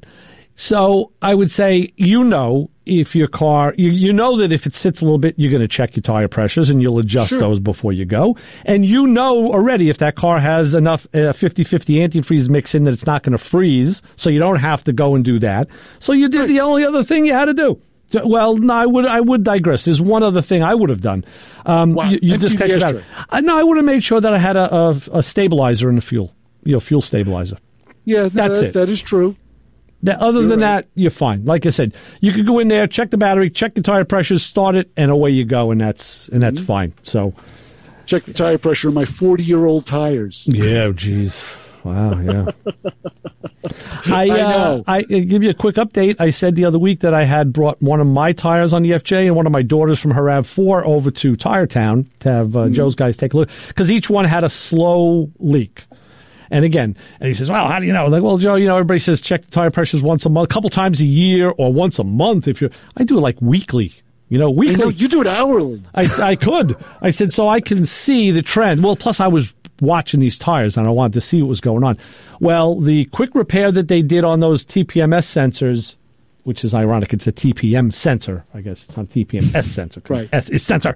so I would say, you know, if your car, you, you know that if it sits a little bit, you're going to check your tire pressures and you'll adjust sure. those before you go. And you know already if that car has enough uh, fifty-fifty antifreeze mix in that it's not going to freeze, so you don't have to go and do that. So you did right. the only other thing you had to do. Well, no, I would I would digress. There's one other thing I would have done. Um, wow. You, you disconnected that. Uh, no, I would have made sure that I had a, a, a stabilizer in the fuel, you know, fuel stabilizer. Yeah, no, that's that, it. That is true. That, other you're than right. that, you're fine. Like I said, you could go in there, check the battery, check the tire pressures, start it, and away you go, and that's and that's mm-hmm. fine. So, check the tire pressure of my forty-year-old tires. Yeah, jeez, wow, yeah. I, uh, I know. I uh, give you a quick update. I said the other week that I had brought one of my tires on the F J and one of my daughters from her RAV four over to Tire Town to have uh, mm-hmm. Joe's guys take a look because each one had a slow leak. And again, and he says, well, how do you know? Like, well, Joe, you know, everybody says check the tire pressures once a month, a couple times a year or once a month. If you're, I do it like weekly, you know, weekly. I know, you do it hourly. I, I could. I said, so I can see the trend. Well, plus I was watching these tires and I wanted to see what was going on. Well, the quick repair that they did on those T P M S sensors, which is ironic, it's a T P M sensor. I guess it's not a T P M S sensor. Right. S is sensor.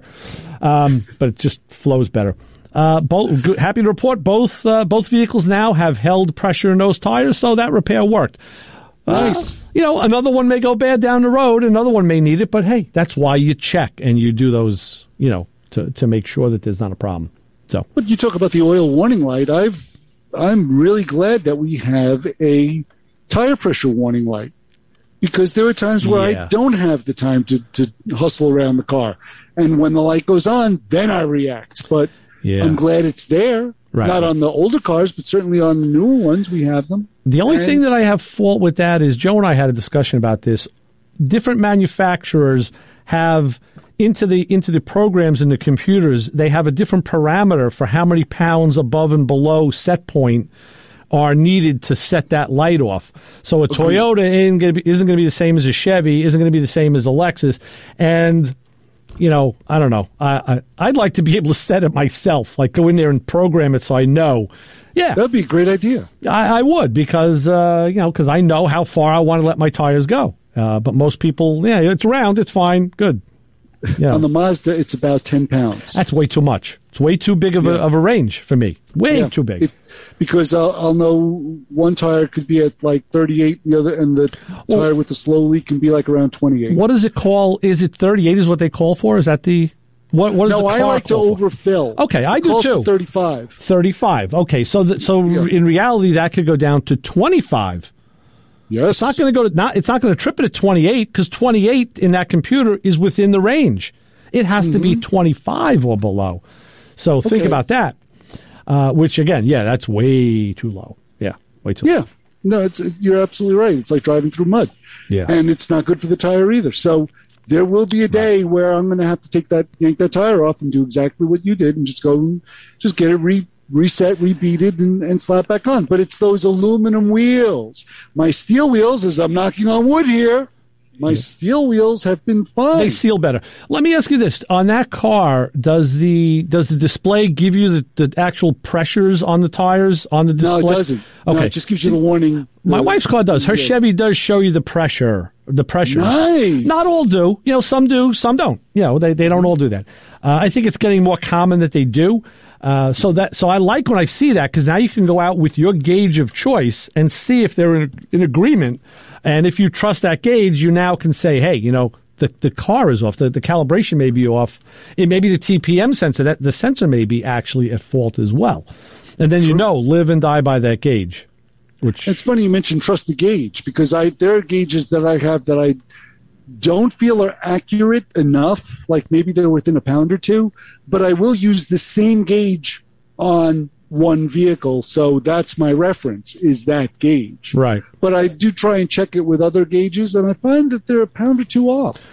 Um, but it just flows better. Uh, both, good, happy to report both uh, both vehicles now have held pressure in those tires, so that repair worked. Nice. Uh, you know, another one may go bad down the road, another one may need it, but hey, that's why you check and you do those, you know, to to make sure that there's not a problem. So, but you talk about the oil warning light. I've I'm really glad that we have a tire pressure warning light because there are times where yeah. I don't have the time to to hustle around the car, and when the light goes on, then I react. But Yeah. I'm glad it's there. Right. Not on the older cars, but certainly on the newer ones, we have them. The only and, thing that I have fault with that is Joe and I had a discussion about this. Different manufacturers have into the into the programs in the computers, they have a different parameter for how many pounds above and below set point are needed to set that light off. So a okay. Toyota isn't going to be the same as a Chevy, isn't going to be the same as a Lexus, and you know, I don't know. I, I, I'd like to be able to set it myself, like go in there and program it so I know. Yeah. That'd be a great idea. I, I would because, uh, you know, because I know how far I want to let my tires go. Uh, but most people, yeah, it's round, it's fine, good. You know. On the Mazda, it's about ten pounds. That's way too much. It's way too big of, yeah. a, of a range for me. Way yeah. too big. It, because I'll, I'll know one tire could be at like thirty-eight, the other, and the well, tire with the slow leak can be like around twenty-eight. What does it call? Is it thirty-eight? Is what they call for? Is that the what? What is no, the car I like to for? overfill. Okay, I it do calls too. For thirty-five. Thirty-five. Okay, so that so yeah. in reality that could go down to twenty-five. Yes. It's not going to go to not. It's not going to trip it at twenty-eight because twenty-eight in that computer is within the range. It has mm-hmm. to be twenty-five or below. So think okay. about that. Uh, which again, yeah, that's way too low. Yeah, way too yeah. low. Yeah, no, it's you're absolutely right. It's like driving through mud. Yeah, and it's not good for the tire either. So there will be a day right. where I'm going to have to take that, yank that tire off, and do exactly what you did, and just go, and just get it re. reset, rebeaded, and, and slap back on. But it's those aluminum wheels. My steel wheels, as I'm knocking on wood here, my yeah. steel wheels have been fine. They seal better. Let me ask you this: on that car, does the does the display give you the, the actual pressures on the tires on the display? No, it doesn't. Okay, no, it just gives you the warning. My the, wife's car does. Her yeah. Chevy does show you the pressure. The pressure. Nice. Not all do. You know, some do, some don't. You know, they they don't all do that. Uh, I think it's getting more common that they do. Uh, so that so I like when I see that because now you can go out with your gauge of choice and see if they're in, in agreement. And if you trust that gauge, you now can say, hey, you know, the the car is off. The, the calibration may be off. It may be the T P M sensor. That the sensor may be actually at fault as well. And then you know, live and die by that gauge. Which it's funny you mentioned trust the gauge because I there are gauges that I have that I don't feel are accurate enough, like maybe they're within a pound or two, but I will use the same gauge on one vehicle, so that's my reference, is that gauge. Right. But I do try and check it with other gauges, and I find that they're a pound or two off.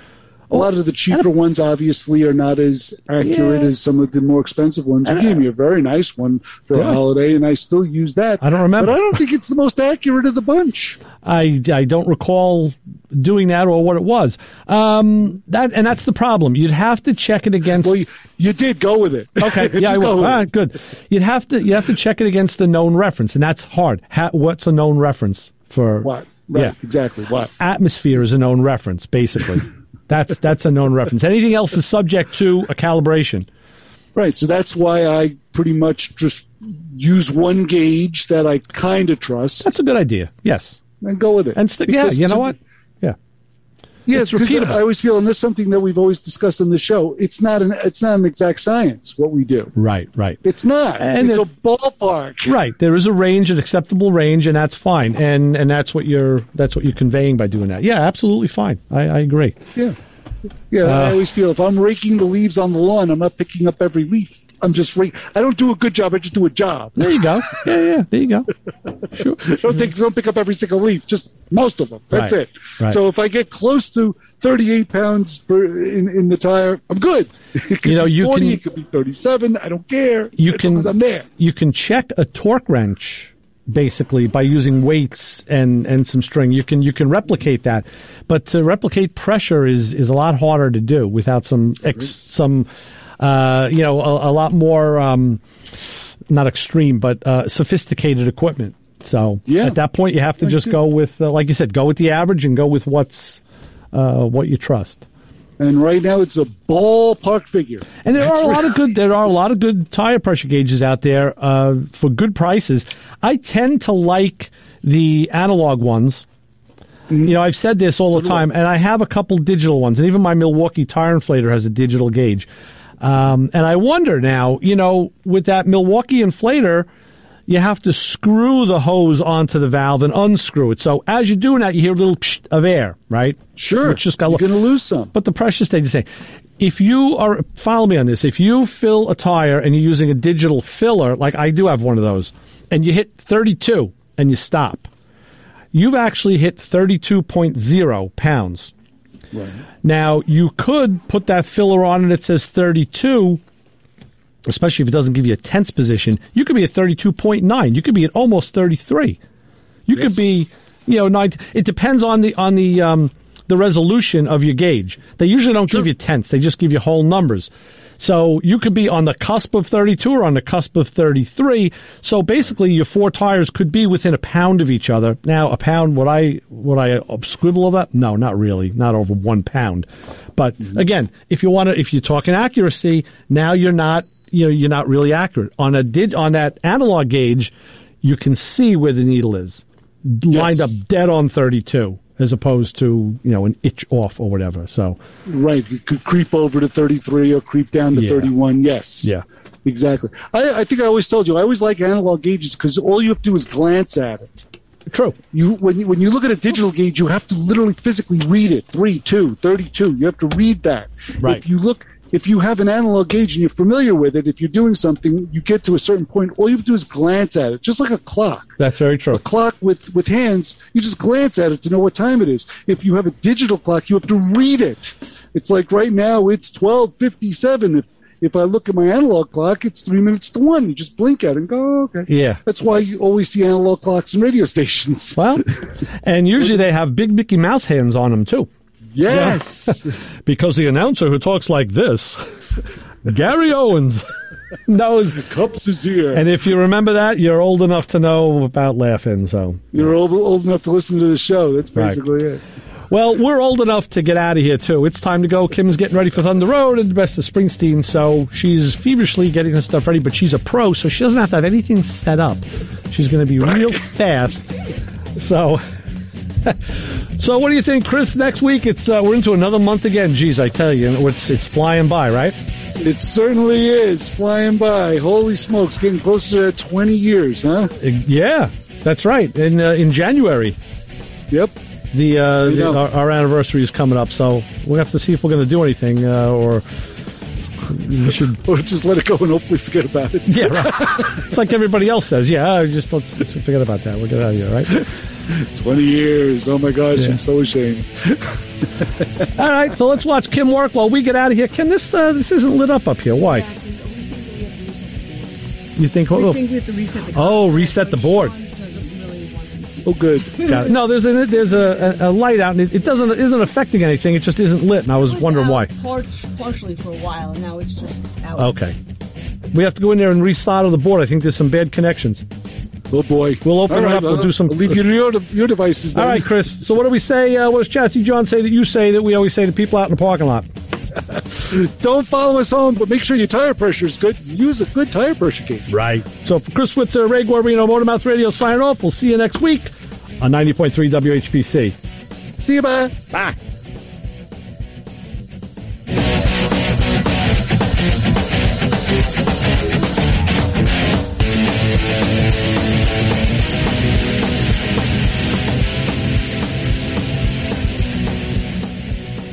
A lot of the cheaper ones, obviously, are not as accurate Yeah. as some of the more expensive ones. You And, gave me a very nice one for Yeah. a holiday, and I still use that. I don't remember. But I don't think it's the most accurate of the bunch. I, I don't recall doing that or what it was. Um, that and that's the problem. You'd have to check it against. Well, you, you did go with it. Okay, You yeah, I go will. with All it. right, good. You'd have to you have to check it against the known reference, and that's hard. Ha- what's a known reference for What? Right, Yeah, exactly. What? atmosphere is a known reference, basically. that's that's a known reference. Anything else is subject to a calibration. Right, so that's why I pretty much just use one gauge that I kind of trust. That's a good idea. Yes, and go with it. and st- yeah, Because you know to- what? Yeah, Yeah, It's because repeatable. I always feel, and this is something that we've always discussed on the show. It's not an it's not an exact science what we do. right, right. It's not. And it's it- a ballpark. Right, there is a range, an acceptable range, and that's fine. And and that's what you're that's what you're conveying by doing that. Yeah, absolutely fine. I, I agree. Yeah, yeah. Uh, I always feel if I'm raking the leaves on the lawn, I'm not picking up every leaf. I'm just rake. I don't do a good job. I just do a job. There you go. Yeah, yeah. There you go. Sure. don't take, don't pick up every single leaf. Just most of them. That's Right, it. right. So if I get close to thirty-eight pounds per, in in the tire, I'm good. It could You know, be you forty. can- It could be thirty-seven. I don't care. You as can long as I'm there. you can check a torque wrench basically by using weights and, and some string. You can you can replicate that, but to replicate pressure is, is a lot harder to do without some ex, some uh, you know a, a lot more um, not extreme but uh, sophisticated equipment. So Yeah. at that point you have to Like just it. go with uh, like you said, go with the average and go with what's uh, what you trust. And right now, it's a ballpark figure. And there That's are a lot right. of good. There are a lot of good tire pressure gauges out there uh, for good prices. I tend to like the analog ones. You know, I've said this all the do I. time, and I have a couple digital ones, and even my Milwaukee tire inflator has a digital gauge. Um, and I wonder now, you know, with that Milwaukee inflator, you have to screw the hose onto the valve and unscrew it. So as you're doing that, you hear a little psh of air, right? Sure. Which just got You're going to lose some. But the pressure stays the same. If you are, follow me on this, if you fill a tire and you're using a digital filler, like I do have one of those, and you hit thirty-two and you stop, you've actually hit thirty-two point zero pounds. Right. Now, you could put that filler on and it says thirty-two, especially if it doesn't give you a tense position. You could be at thirty-two point nine. You could be at almost thirty-three. You Yes. could be, you know, nine. It depends on the on the um, the resolution of your gauge. They usually don't give you tenths. They just give you whole numbers. So you could be on the cusp of thirty-two or on the cusp of thirty-three. So basically, your four tires could be within a pound of each other. Now, a pound, would I would I squibble over that? No, not really. Not over one pound. But again, if you want to, if you're talking accuracy, now you're not, you know, you're not really accurate on a did on that analog gauge. You can see where the needle is lined Yes. up dead on thirty-two, as opposed to, you know, an inch off or whatever. So Right. You could creep over to thirty-three or creep down to Yeah. thirty-one. Yes. Yeah. Exactly. I, I think I always told you, I always like analog gauges because all you have to do is glance at it. True. You when you, when you look at a digital gauge, you have to literally physically read it. three, two, thirty-two. You have to read that. Right. If you look, if you have an analog gauge and you're familiar with it, if you're doing something, you get to a certain point, all you have to do is glance at it, just like a clock. That's very true. A clock with, with hands, you just glance at it to know what time it is. If you have a digital clock, you have to read it. It's like right now, it's twelve fifty-seven. If if I look at my analog clock, it's three minutes to one. You just blink at it and go, oh, okay. Yeah. That's why you always see analog clocks in radio stations. Well, and usually they have big Mickey Mouse hands on them too. Yes. Because the announcer who talks like this, Gary Owens, knows. Cups is here. And if you remember that, you're old enough to know about laughing. So You're old, old enough to listen to the show. That's Right. basically it. Well, we're old enough to get out of here, too. It's time to go. Kim's getting ready for Thunder Road and the best of Springsteen, so she's feverishly getting her stuff ready, but she's a pro, so she doesn't have to have anything set up. She's going to be real fast. So, so what do you think, Chris? Next week, it's uh, we're into another month again. Geez, I tell you, it's, it's flying by, right? It certainly is flying by. Holy smokes, getting closer to twenty years, huh? Yeah, that's right. In, uh, in January. Yep. The, uh, You the know. our, our anniversary is coming up, so we'll have to see if we're going to do anything, uh, or you should, or just let it go and hopefully forget about it. Yeah, right. It's like everybody else says. Yeah, just let's, let's forget about that. We'll get out of here, right? Twenty years. Oh my gosh, Yeah. I'm so ashamed. All right, so let's watch Kim work while we get out of here. Kim, this uh, this isn't lit up up here. Why? You think? I Oh, think we have to reset the oh, reset the board. Oh, good. Got it. No, there's a there's a, a, a light out, and it, it doesn't isn't affecting anything. It just isn't lit, and I was, It was wondering out why. par- partially for a while, and now it's just out. Okay, we have to go in there and resolder the board. I think there's some bad connections. Oh boy, we'll open All it right, up. We'll I'll- do some. I'll leave you to your, your devices. Then. All right, Chris. So what do we say? Uh, what does Chassis John say that you say that we always say to people out in the parking lot? Don't follow us home, but make sure your tire pressure is good. Use a good tire pressure gauge. Right. So for Chris Switzer, Ray Guarino, Motormouth Radio, sign off. We'll see you next week on ninety point three W H P C. See you, bye. Bye.